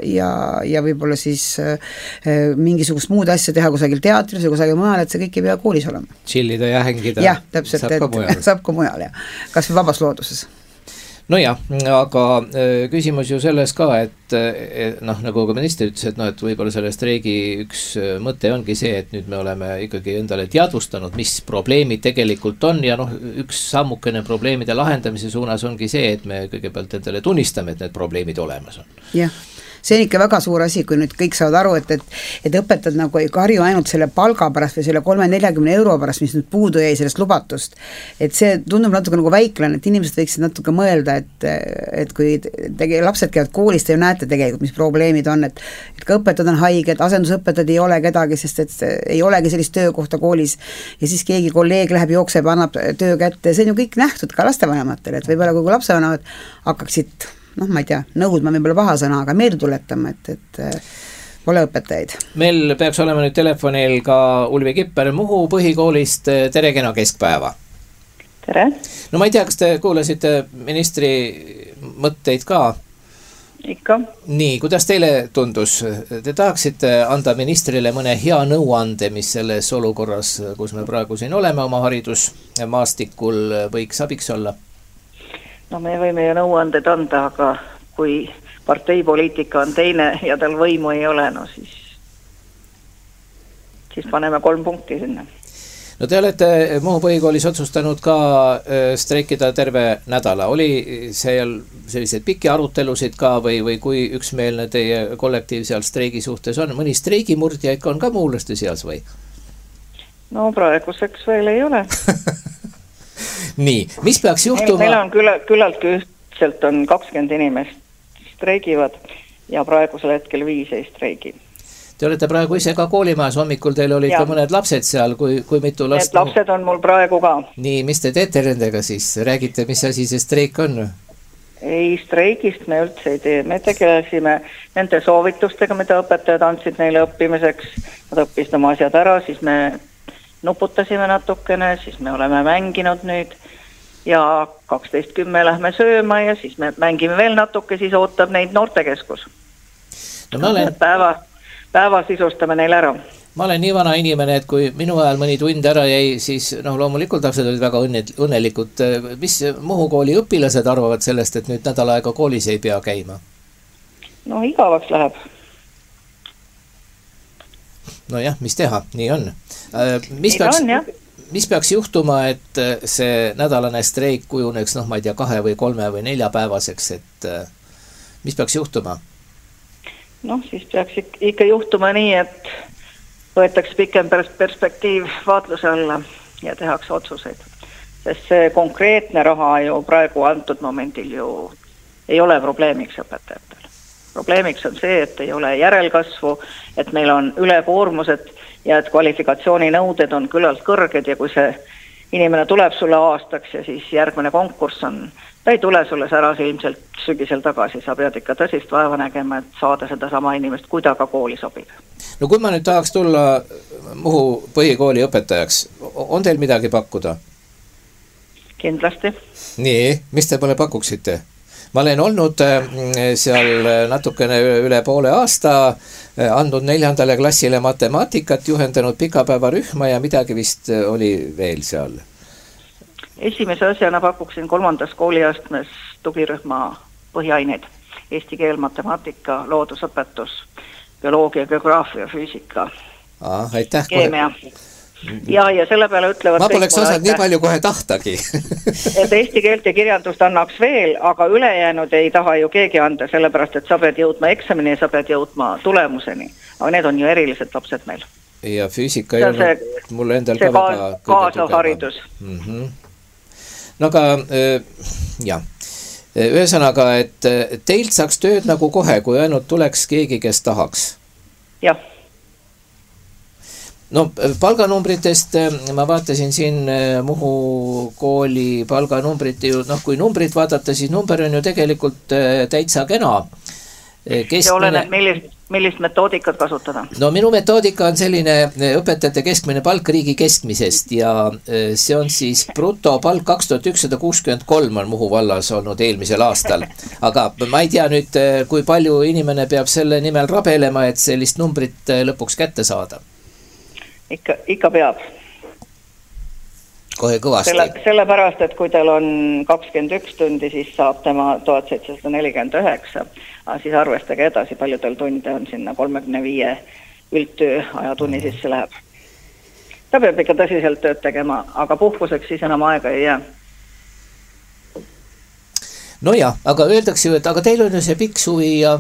ja võib-olla siis mingisugust muud asja teha kusagil teatris või kusagil mujal, et see kõik ei pea koolis olema. Chillida ja hängida. Jah, täpselt, saab ka mujal ja kas või vabas looduses. No jah, aga küsimus ju selles ka, et nagu ka minister ütles, et võib-olla selle streigi üks mõte ongi see, et nüüd me oleme ikkagi endale teadvustanud, mis probleemid tegelikult on ja üks sammukene probleemide lahendamise suunas ongi see, et me kõigepealt endale tunnistame, et need probleemid olemas on. Jah. See on ikka väga suur asi, kui nüüd kõik saavad aru, et õpetajad nagu ei karju ainult selle palga pärast või selle 30-40 euro pärast, mis nüüd puudu jäi sellest lubatust. Et see tundub natuke nagu väiklane, et inimesed võiksid natuke mõelda, et kui lapsed käivad koolist ja näete tegelikult, mis probleemid on, et ka õpetajad on haiged, asendusõpetajad ei ole kedagi, sest et ei olegi sellist töökohta koolis ja siis keegi kolleeg läheb, jookseb, annab töö kätte, see on ju kõik nähtud ka lastevanematele, et võib-olla kui lapsevanemad hakkaksid ma ei tea, nõudma võib-olla paha sõna, aga meelde tuletama, et pole õpetajaid. Meil peaks olema nüüd telefonil ka Ulvi Kipper Muhu põhikoolist, tere kena keskpäeva. Tere. No ma ei tea, kas te kuulasite ministri mõtteid ka? Ikka. Nii, kuidas teile tundus? Te tahaksite anda ministrile mõne hea nõuande, mis selles olukorras, kus me praegu siin oleme oma haridusmaastikul, võiks abiks olla? No me võime ju nõuanded anda, aga kui parteipoliitika on teine ja tal võimu ei ole, siis paneme 3 punkti sinna. No te olete Muhu põhikoolis otsustanud ka streikida terve nädala. Oli seal selliseid pikki arutelusid ka või kui üksmeelne teie kollektiiv seal streigi suhtes on? Mõni streigimurdja ikka on ka muulaste seas või? No praeguseks veel ei ole. Nii, mis peaks juhtuma? Meil on küllaltki ühtselt on 20 inimest streigivad ja praegusel hetkel 5 ei streigi. Te olete praegu ise ka koolimajas, hommikul teil olid ka mõned lapsed seal, kui mitu last... Need lapsed on mul praegu ka. Nii, mis te teete nendega siis? Räägite, mis asi see streik on? Ei, streigist me üldse ei tee. Me tegelesime nende soovitustega, mida õpetajad andsid neile õppimiseks. Nad õppisid oma asjad ära, siis me nuputasime natukene, siis me oleme mänginud nüüd ja 12:10 lähme sööma ja siis me mängime veel natuke, siis ootab neid noortekeskus. No päeva sisustame neile ära. Ma olen nii vana inimene, et kui minu ajal mõni tund ära jäi, siis loomulikult lapsed olid väga õnnelikud. Mis Muhu kooli õpilased arvavad sellest, et nüüd nädal aega koolis ei pea käima? No igavaks läheb. No jah, mis teha, nii on. Mis peaks juhtuma, et see nädalane streik kujuneks, ma ei tea, 2 või 3 või 4 päevaseks, et mis peaks juhtuma? Siis peaks ikka juhtuma nii, et võetakse pikem perspektiiv vaatluse alla ja tehakse otsuseid. Sest see konkreetne raha ju praegu antud momendil ju ei ole probleemiks õpetajatel. probleemiks on see, et ei ole järelkasvu, et meil on ülekoormused ja et kvalifikatsiooninõuded on küllalt kõrged ja kui see inimene tuleb sulle aastaks ja siis järgmine konkurss on, ta ei tule sulle särase ilmselt sügisel tagasi, sa pead ikka tõsist vaeva nägema, et saada seda sama inimest, kui ta ka kooli sobib. No kui ma nüüd tahaks tulla Muhu põhikooli õpetajaks, on teil midagi pakkuda? Kindlasti. Nii, mis te mulle pakuksite? Ma olen olnud seal natukene üle poole aasta, andnud 4. klassile matemaatikat, juhendanud pikapäevarühma ja midagi vist oli veel seal. Esimese asjana pakuksin 3. kooliastmes tugirühma põhiaineid. Eesti keel, matemaatika, loodusõpetus, bioloogia, geograafia, füüsika, aitäh, keemia. Ja selle peale ütlevad... Ma poleks osanud nii palju kohe tahtagi. Et eesti keelt ja kirjandust annaks veel, aga ülejäänud ei taha ju keegi anda, sellepärast, et sa pead jõudma eksamini ja sa pead jõudma tulemuseni. Aga need on ju erilised lapsed meil. Ja füüsika ei olnud mulle endal ka väga... Kaasav haridus. No aga, ühesõnaga, et teilt saaks tööd nagu kohe, kui ainult tuleks keegi, kes tahaks. Jah. No palganumbritest ma vaatasin siin Muhu kooli palganumbrit, kui numbrit vaadata, siis number on ju tegelikult täitsa kena. See oleneb, millist metoodikat kasutada? No minu metoodika on selline õpetajate keskmine palk riigi keskmisest ja see on siis brutopalk 2163 on Muhu vallas olnud eelmisel aastal. Aga ma ei tea nüüd, kui palju inimene peab selle nimel rabelema, et sellist numbrit lõpuks kätte saada. Ikka peab. Kohe kõvasti. Sellepärast, et kui teil on 21 tundi, siis saab tema 1749, aga siis arvestage edasi, palju teil tunde on sinna 35 üldtöö ajatunni sisse läheb. Ta peab ikka tõsiselt tööd tegema, aga puhkuseks siis enam aega ei jää. No jah, aga öeldakse ju, et aga teil on ju see pikk suvi ja...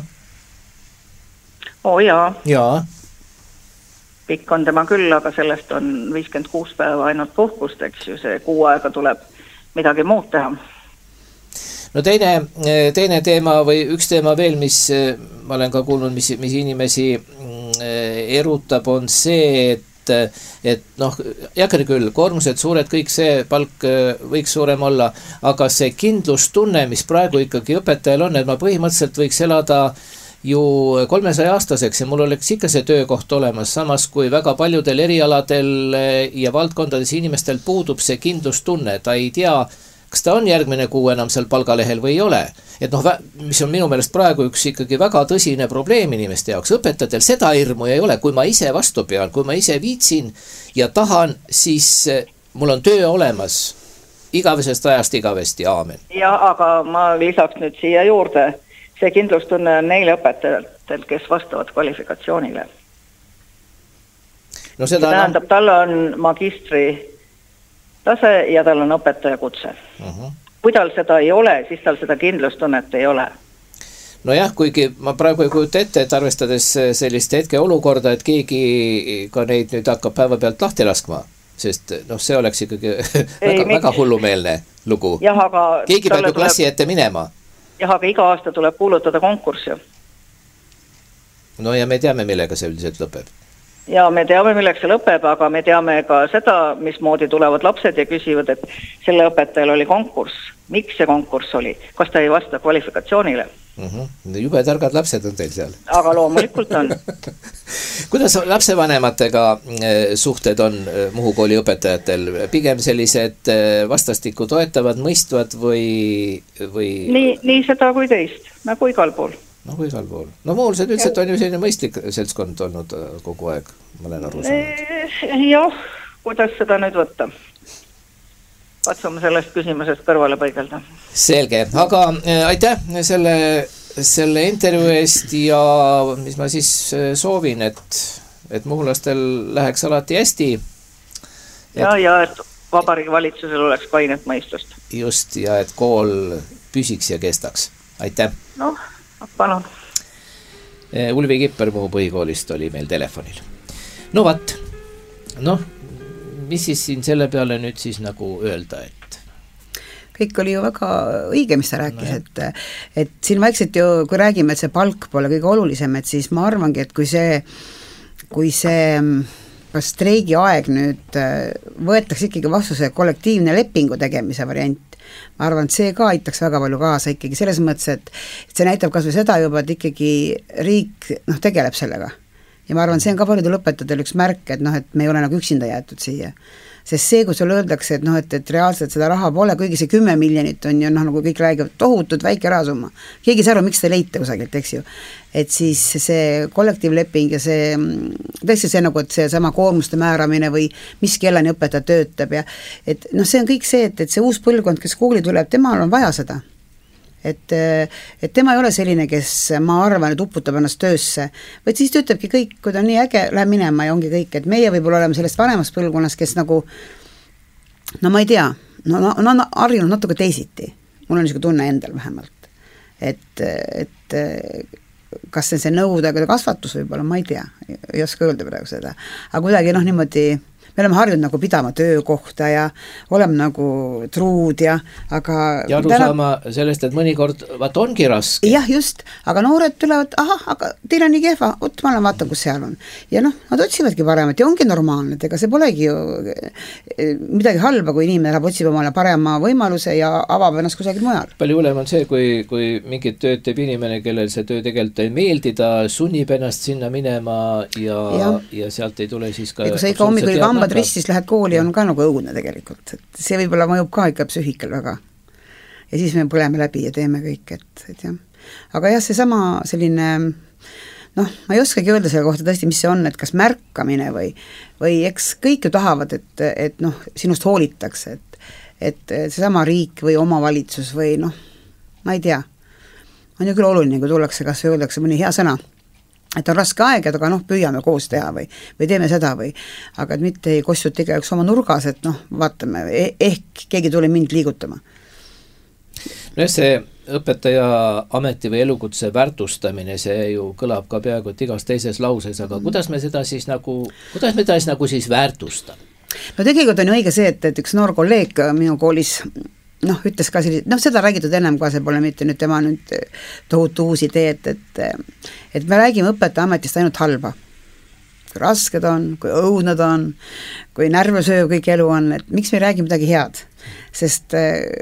Jaa. Jaa. Pikk on tema küll, aga sellest on 56 päeva ainult puhkust, eks ju, see 6 aega tuleb midagi muud teha. No teine teema või üks teema veel, mis ma olen ka kuulnud, mis inimesi erutab, on see, et jäkri küll, koormused suured, kõik see palk võiks suurem olla, aga see kindlustunne, mis praegu ikkagi õpetajal on, et ma põhimõtteliselt võiks elada ju 300-aastaseks ja mul oleks ikka see töökoht olemas, samas kui väga paljudel erialadel ja valdkondades inimestel puudub see kindlustunne, ta ei tea, kas ta on järgmine kuu enam seal palgalehel või ei ole. Et mis on minu meelest praegu üks ikkagi väga tõsine probleem inimeste jaoks, õpetajatel seda hirmu ei ole, kui ma ise vastu pean, kui ma ise viitsin ja tahan, siis mul on töö olemas igavesest ajast igavesti, aamen. Ja, aga ma lisaks nüüd siia juurde, see kindlustunne on neile õpetajatel, kes vastavad kvalifikatsioonile. No seda tähendab, tal on magistri tase ja tal on õpetaja kutse. Kui tal seda ei ole, siis tal seda kindlustunnet ei ole. No jah, kuigi ma praegu ei kujuta ette, et arvestades sellist hetke olukorda, et keegi ka neid nüüd hakkab päeva pealt lahti laskma, sest see oleks ikkagi väga hullumeelne lugu. Keegi peab ju klassi ette minema. Jah, aga iga aasta tuleb kuulutada konkurssi. No ja me teame, millega see üldiselt lõpeb. Ja me teame, millega see lõpeb, aga me teame ka seda, mismoodi tulevad lapsed ja küsivad, et selle õpetajal oli konkurss. Miks see konkurss oli? Kas ta ei vasta kvalifikatsioonile? Jube targad lapsed on teil seal. Aga loomulikult on. Kuidas lapsevanematega suhted on Muhu kooli õpetajatel? Pigem sellised vastastikku toetavad, mõistvad või... Nii seda kui teist, nagu igal pool. Nagu igal pool. No Muhulsed üldiselt on ju selline mõistlik seltskond olnud kogu aeg, ma olen aru saanud. Jah, kuidas seda nüüd võtta? Katsume sellest küsimusest kõrvale põigelda. Selge, aga aitäh selle intervjuu eest ja mis ma siis soovin, et muhulastel läheks alati hästi. Ja et Vabariigi valitsusel oleks kainet mõistust. Just, ja et kool püsiks ja kestaks. Aitäh! No, palun. Ulvi Kipper Muhu põhikoolist oli meil telefonil. No vaat, mis siis siin selle peale nüüd siis nagu öelda, et? kõik oli ju väga õige, mis ta rääkis, et siin vaikselt ju, kui räägime, et see palk pole kõige olulisem, et siis ma arvangi, et kui see kas streigi aeg nüüd võetakse ikkagi vastu see kollektiivne lepingu tegemise variant, ma arvan, et see ka aitaks väga palju kaasa ikkagi selles mõttes, et see näitab kas või seda juba, et ikkagi riik tegeleb sellega. Ja ma arvan, see on ka paljudel õpetajatel üks märk, et et me ei ole nagu üksinda jäetud siia. Sest see, kui sulle öeldakse, et reaalselt seda raha pole, kuigi see 10 miljonit on ju, nagu kõik räägivad, tohutud väike rahasumma. Keegi saa aru, miks te leite kusagilt, eks ju. Et siis see kollektiivleping ja see, tõesti see nagu, et see sama koormuste määramine või mis kellani õpetaja töötab ja et see on kõik see, et see uus põlvkond, kes kooli tuleb, temal on vaja seda. Et tema ei ole selline, kes ma arvan, et uputab ennast töösse, vaid siis töötabki kõik, kui ta on nii äge, läheb minema ja ongi kõik, et meie võib-olla oleme sellest vanemast põlvkonnast, kes nagu ma ei tea, on harjunud natuke teisiti, mul on niisugune tunne endal vähemalt, et kas see nõudega kasvatus võib-olla, ma ei tea, ei oska öelda praegu seda, aga kuidagi niimoodi me oleme harjunud nagu pidama töökohta ja oleme nagu truud ja aga ja aru saama sellest, et mõnikord ongi raske. Jah, just, aga noored tulevad, aga teil on nii kehva, ma vaatan, kus seal on. Ja nad otsivadki paremat ja ongi normaalne, et ega see polegi ju midagi halba, kui inimene läheb otsib omale parema võimaluse ja avab ennast kusagil mujal. Palju hullem on see, kui mingit tööd teeb inimene, kellel see töö tegelikult ei meeldi, ta sunnib ennast sinna minema ja sealt ei tule siis ka... Ja kui sa ikka hommikul hambad ristis lähed kooli, on ka nagu õudne tegelikult. Et see võib-olla mõjub ka ikka psüühikal väga. Ja siis me põleme läbi ja teeme kõik, et jah. Aga jah, see sama selline, ma ei oskagi öelda selle kohta tõesti, mis see on, et kas märkamine või eks kõik ju tahavad, et sinust hoolitakse, et see sama riik või omavalitsus või ma ei tea, on ju küll oluline, kui tullakse, kas või öeldakse mõni hea sõna, et on raske aeg, aga püüame koos teha või teeme seda aga et mitte ei kostud tegevaks oma nurgas, et vaatame, ehk keegi tuli mind liigutama. See õpetaja ameti või elukutse väärtustamine, see ju kõlab ka peaaegu et igas teises lauses, aga kuidas me seda siis nagu väärtustame? Tegelikult on ju õige see, et üks noor kolleeg minu koolis ütles ka sellised, seda räägitud ennem ka, see pole mitte nüüd tema tohutu uus idee, et me räägime õpetaja ametist ainult halba. Kui rasked on, kui õudnad on, kui närvesööv kõik elu on, et miks me ei räägi midagi head? Sest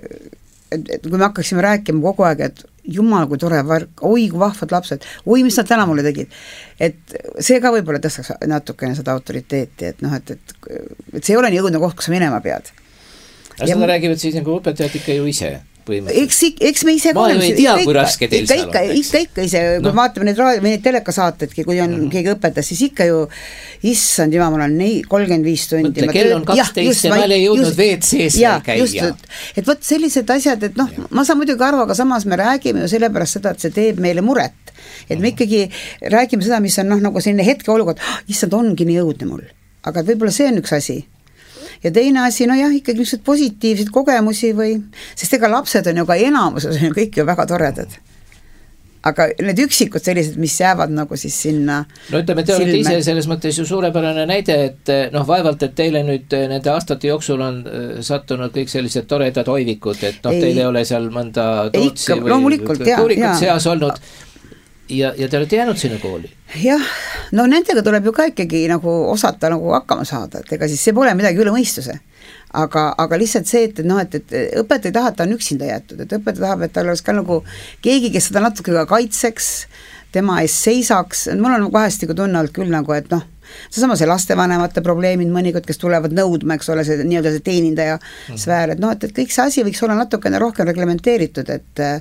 et kui me hakkaksime rääkima kogu aeg, et jumal, kui tore värk, oi, kui vahvad lapsed, oi, mis nad täna mulle tegid. Et see ka võib-olla tõstaks natukene seda autoriteeti, et see ei ole nii õudne koht, kus sa minema pead. Aga seda räägivad siis nagu õpetajad ikka ju ise põhimõtteliselt. Eks me ise ma ei tea, kui raske teil seal on. Ikka ise, kui vaatame neid telekasaatedki, kui on keegi õpetas, siis ikka ju issand jumal, mul on 35 tundi. Mõtle, kell on 12 ja ma ei jõudnud WC-s käia. Et võt sellised asjad, et ma saan muidugi aru, aga samas me räägime ju sellepärast seda, et see teeb meile muret. Et me ikkagi räägime seda, mis on nagu selline hetke olukord, issand ongi nii õudne mul. Aga võib-olla see on üks asi. Ja teine asi, ikkagi niisugused positiivseid kogemusi sest ega lapsed on ju ka enamuses, on ju kõik ju väga toredad. Aga need üksikud sellised, mis jäävad nagu siis sinna ütleme, te olete ise selles mõttes ju suurepärane näide, et vaevalt, et teile nüüd nende aastate jooksul on sattunud kõik sellised toredad hoivikud, et teil ei ole seal mõnda Tootsi või kuurikut seas olnud. Ja te olete jäänud sinna kooli? Jah, nendega tuleb ju ka ikkagi nagu osata nagu hakkama saada, et ega siis see pole midagi üle mõistuse. Aga lihtsalt see, et õpetaja ei taha, et ta on üksinda jäetud, et õpetaja tahab, et tal oleks ka nagu keegi, kes seda natuke ka kaitseks, tema ees seisaks, mul on vahest tunne olnud küll nagu, et seesama see lastevanemate probleemid mõnikord, kes tulevad nõudma, eks ole, see nii-öelda see teenindaja sfäär, et kõik see asi võiks olla natukene rohkem reglementeeritud,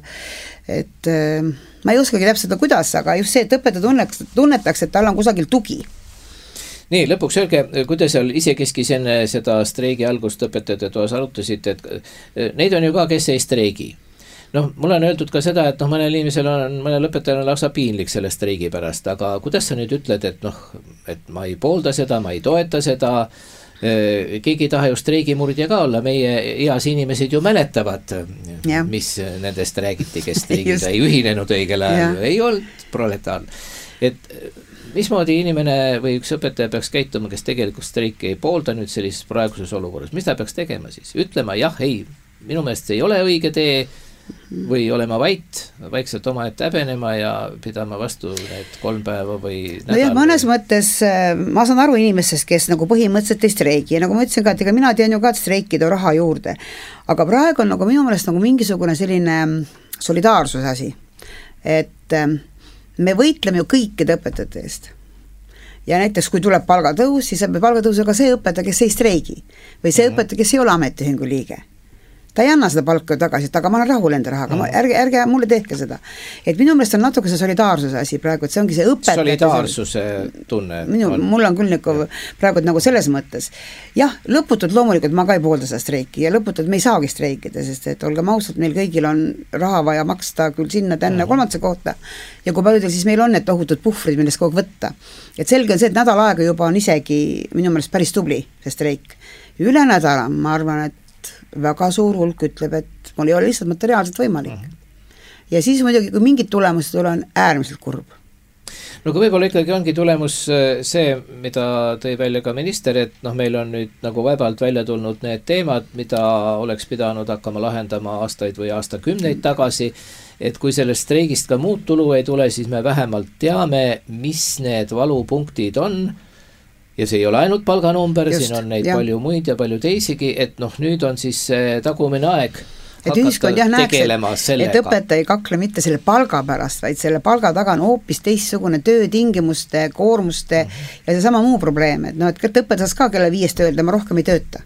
et ma ei oskagi täpselt kuidas, aga just see, et õpetaja tunnetaks, et tal on kusagil tugi. Nii, lõpuks öelge, kui te seal isekeskis enne seda streigi algust õpetajate toas arutasite, et neid on ju ka, kes ei streigi. Mulle on öeldud ka seda, et mõnel õpetajal on lausa piinlik selle streigi pärast, aga kuidas sa nüüd ütled, et ma ei poolda seda, ma ei toeta seda, keegi ei taha ju streigimurdja ka olla, meie eas inimesed ju mäletavad, mis nendest räägiti, kes streigiga ei ühinenud õigel ajal, ei olnud proletaarne. Et mismoodi inimene või üks õpetaja peaks käituma, kes tegelikult streiki ei poolda nüüd sellises praeguses olukorras, mis ta peaks tegema siis? Ütlema jah, ei, minu meelest ei ole õige tee või olema vaikselt omaette häbenema ja pidama vastu need 3 päeva või nädal. Nojah, mõnes mõttes ma saan aru inimestest, kes nagu põhimõtteliselt ei streigi ja nagu ma ütlesin ka, et ega mina tean ju ka, et streikida raha juurde. Aga praegu on nagu minu meelest nagu mingisugune selline solidaarsuse asi, et me võitleme ju kõikide õpetajate eest. Ja näiteks, kui tuleb palgatõus, siis saab palgatõusega see õpetaja, kes ei streigi või see õpetaja, kes ei ole ametiühingu liige. Ta ei anna seda palka tagasi, et aga ma olen rahul enda rahaga, ärge mulle tehke seda. Et minu meelest on natuke see solidaarsuse asi praegu, et see ongi see õpetaja. Solidaarsuse tunne. Mul on küll praegu nagu selles mõttes. Jah, lõputult loomulikult ma ka ei poolda seda streiki ja lõputult me ei saagi streikida, sest et olgem ausalt, meil kõigil on raha vaja maksta küll sinna tänne kolmandasse kohta ja kui paljudel siis meil on need tohutud puhvrid, millest kogu võtta. Et selge on see, et nädal aega juba on isegi minu meelest päris tubli see streik. Üle nädala, ma arvan, et väga suur hulk ütleb, et mul ei ole lihtsalt materiaalselt võimalik. Ja siis muidugi, kui mingid tulemused on äärmiselt kurb. No kui võib-olla ikkagi ongi tulemus see, mida tõi välja ka minister, et meil on nüüd nagu vabalt välja tulnud need teemad, mida oleks pidanud hakkama lahendama aastaid või aastakümneid tagasi, et kui sellest streigist ka muud tulu ei tule, siis me vähemalt teame, mis need valupunktid on. Ja see ei ole ainult palganumber, siin on neid palju muid ja palju teisigi, et nüüd on siis tagumine aeg hakata tegelema sellega. Et õpetaja ei kakle mitte selle palga pärast, vaid selle palga taga on hoopis teistsugune töötingimuste, koormuste ja see sama muu probleem, et et õpetajas ka kella 5 öelda, ma rohkem ei tööta.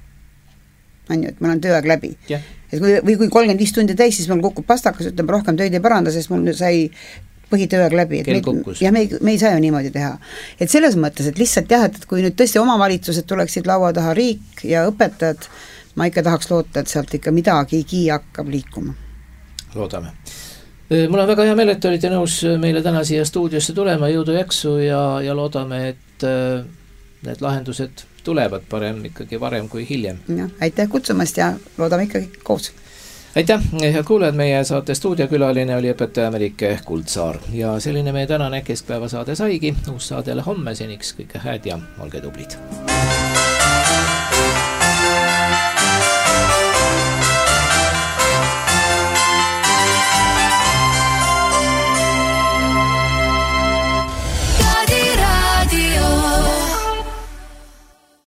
On ju, et mul on tööaeg läbi. Et kui 35 tundi täis, siis mul kukub pastakas, ütleb, rohkem tööd ei paranda, sest mul sai põhitööaeg läbi, ja me ei saa ju niimoodi teha. Et selles mõttes, et lihtsalt jah, et kui nüüd tõesti omavalitsused tuleksid laua taha riik ja õpetajad, ma ikka tahaks loota, et sealt ikka midagigi hakkab liikuma. Loodame. Mul on väga hea meel, et olite nõus meile täna siia stuudiosse tulema, jõudu jaksu ja loodame, et need lahendused tulevad ikkagi varem kui hiljem. Ja, aitäh kutsumast ja loodame ikkagi koos. Aitäh, head kuulajad, meie saate stuudiokülaline oli õpetaja Merike Kuldsaar ja selline meie tänane keskpäeva saade saigi, uus saade homme, seniks kõike hääd ja olge tublid.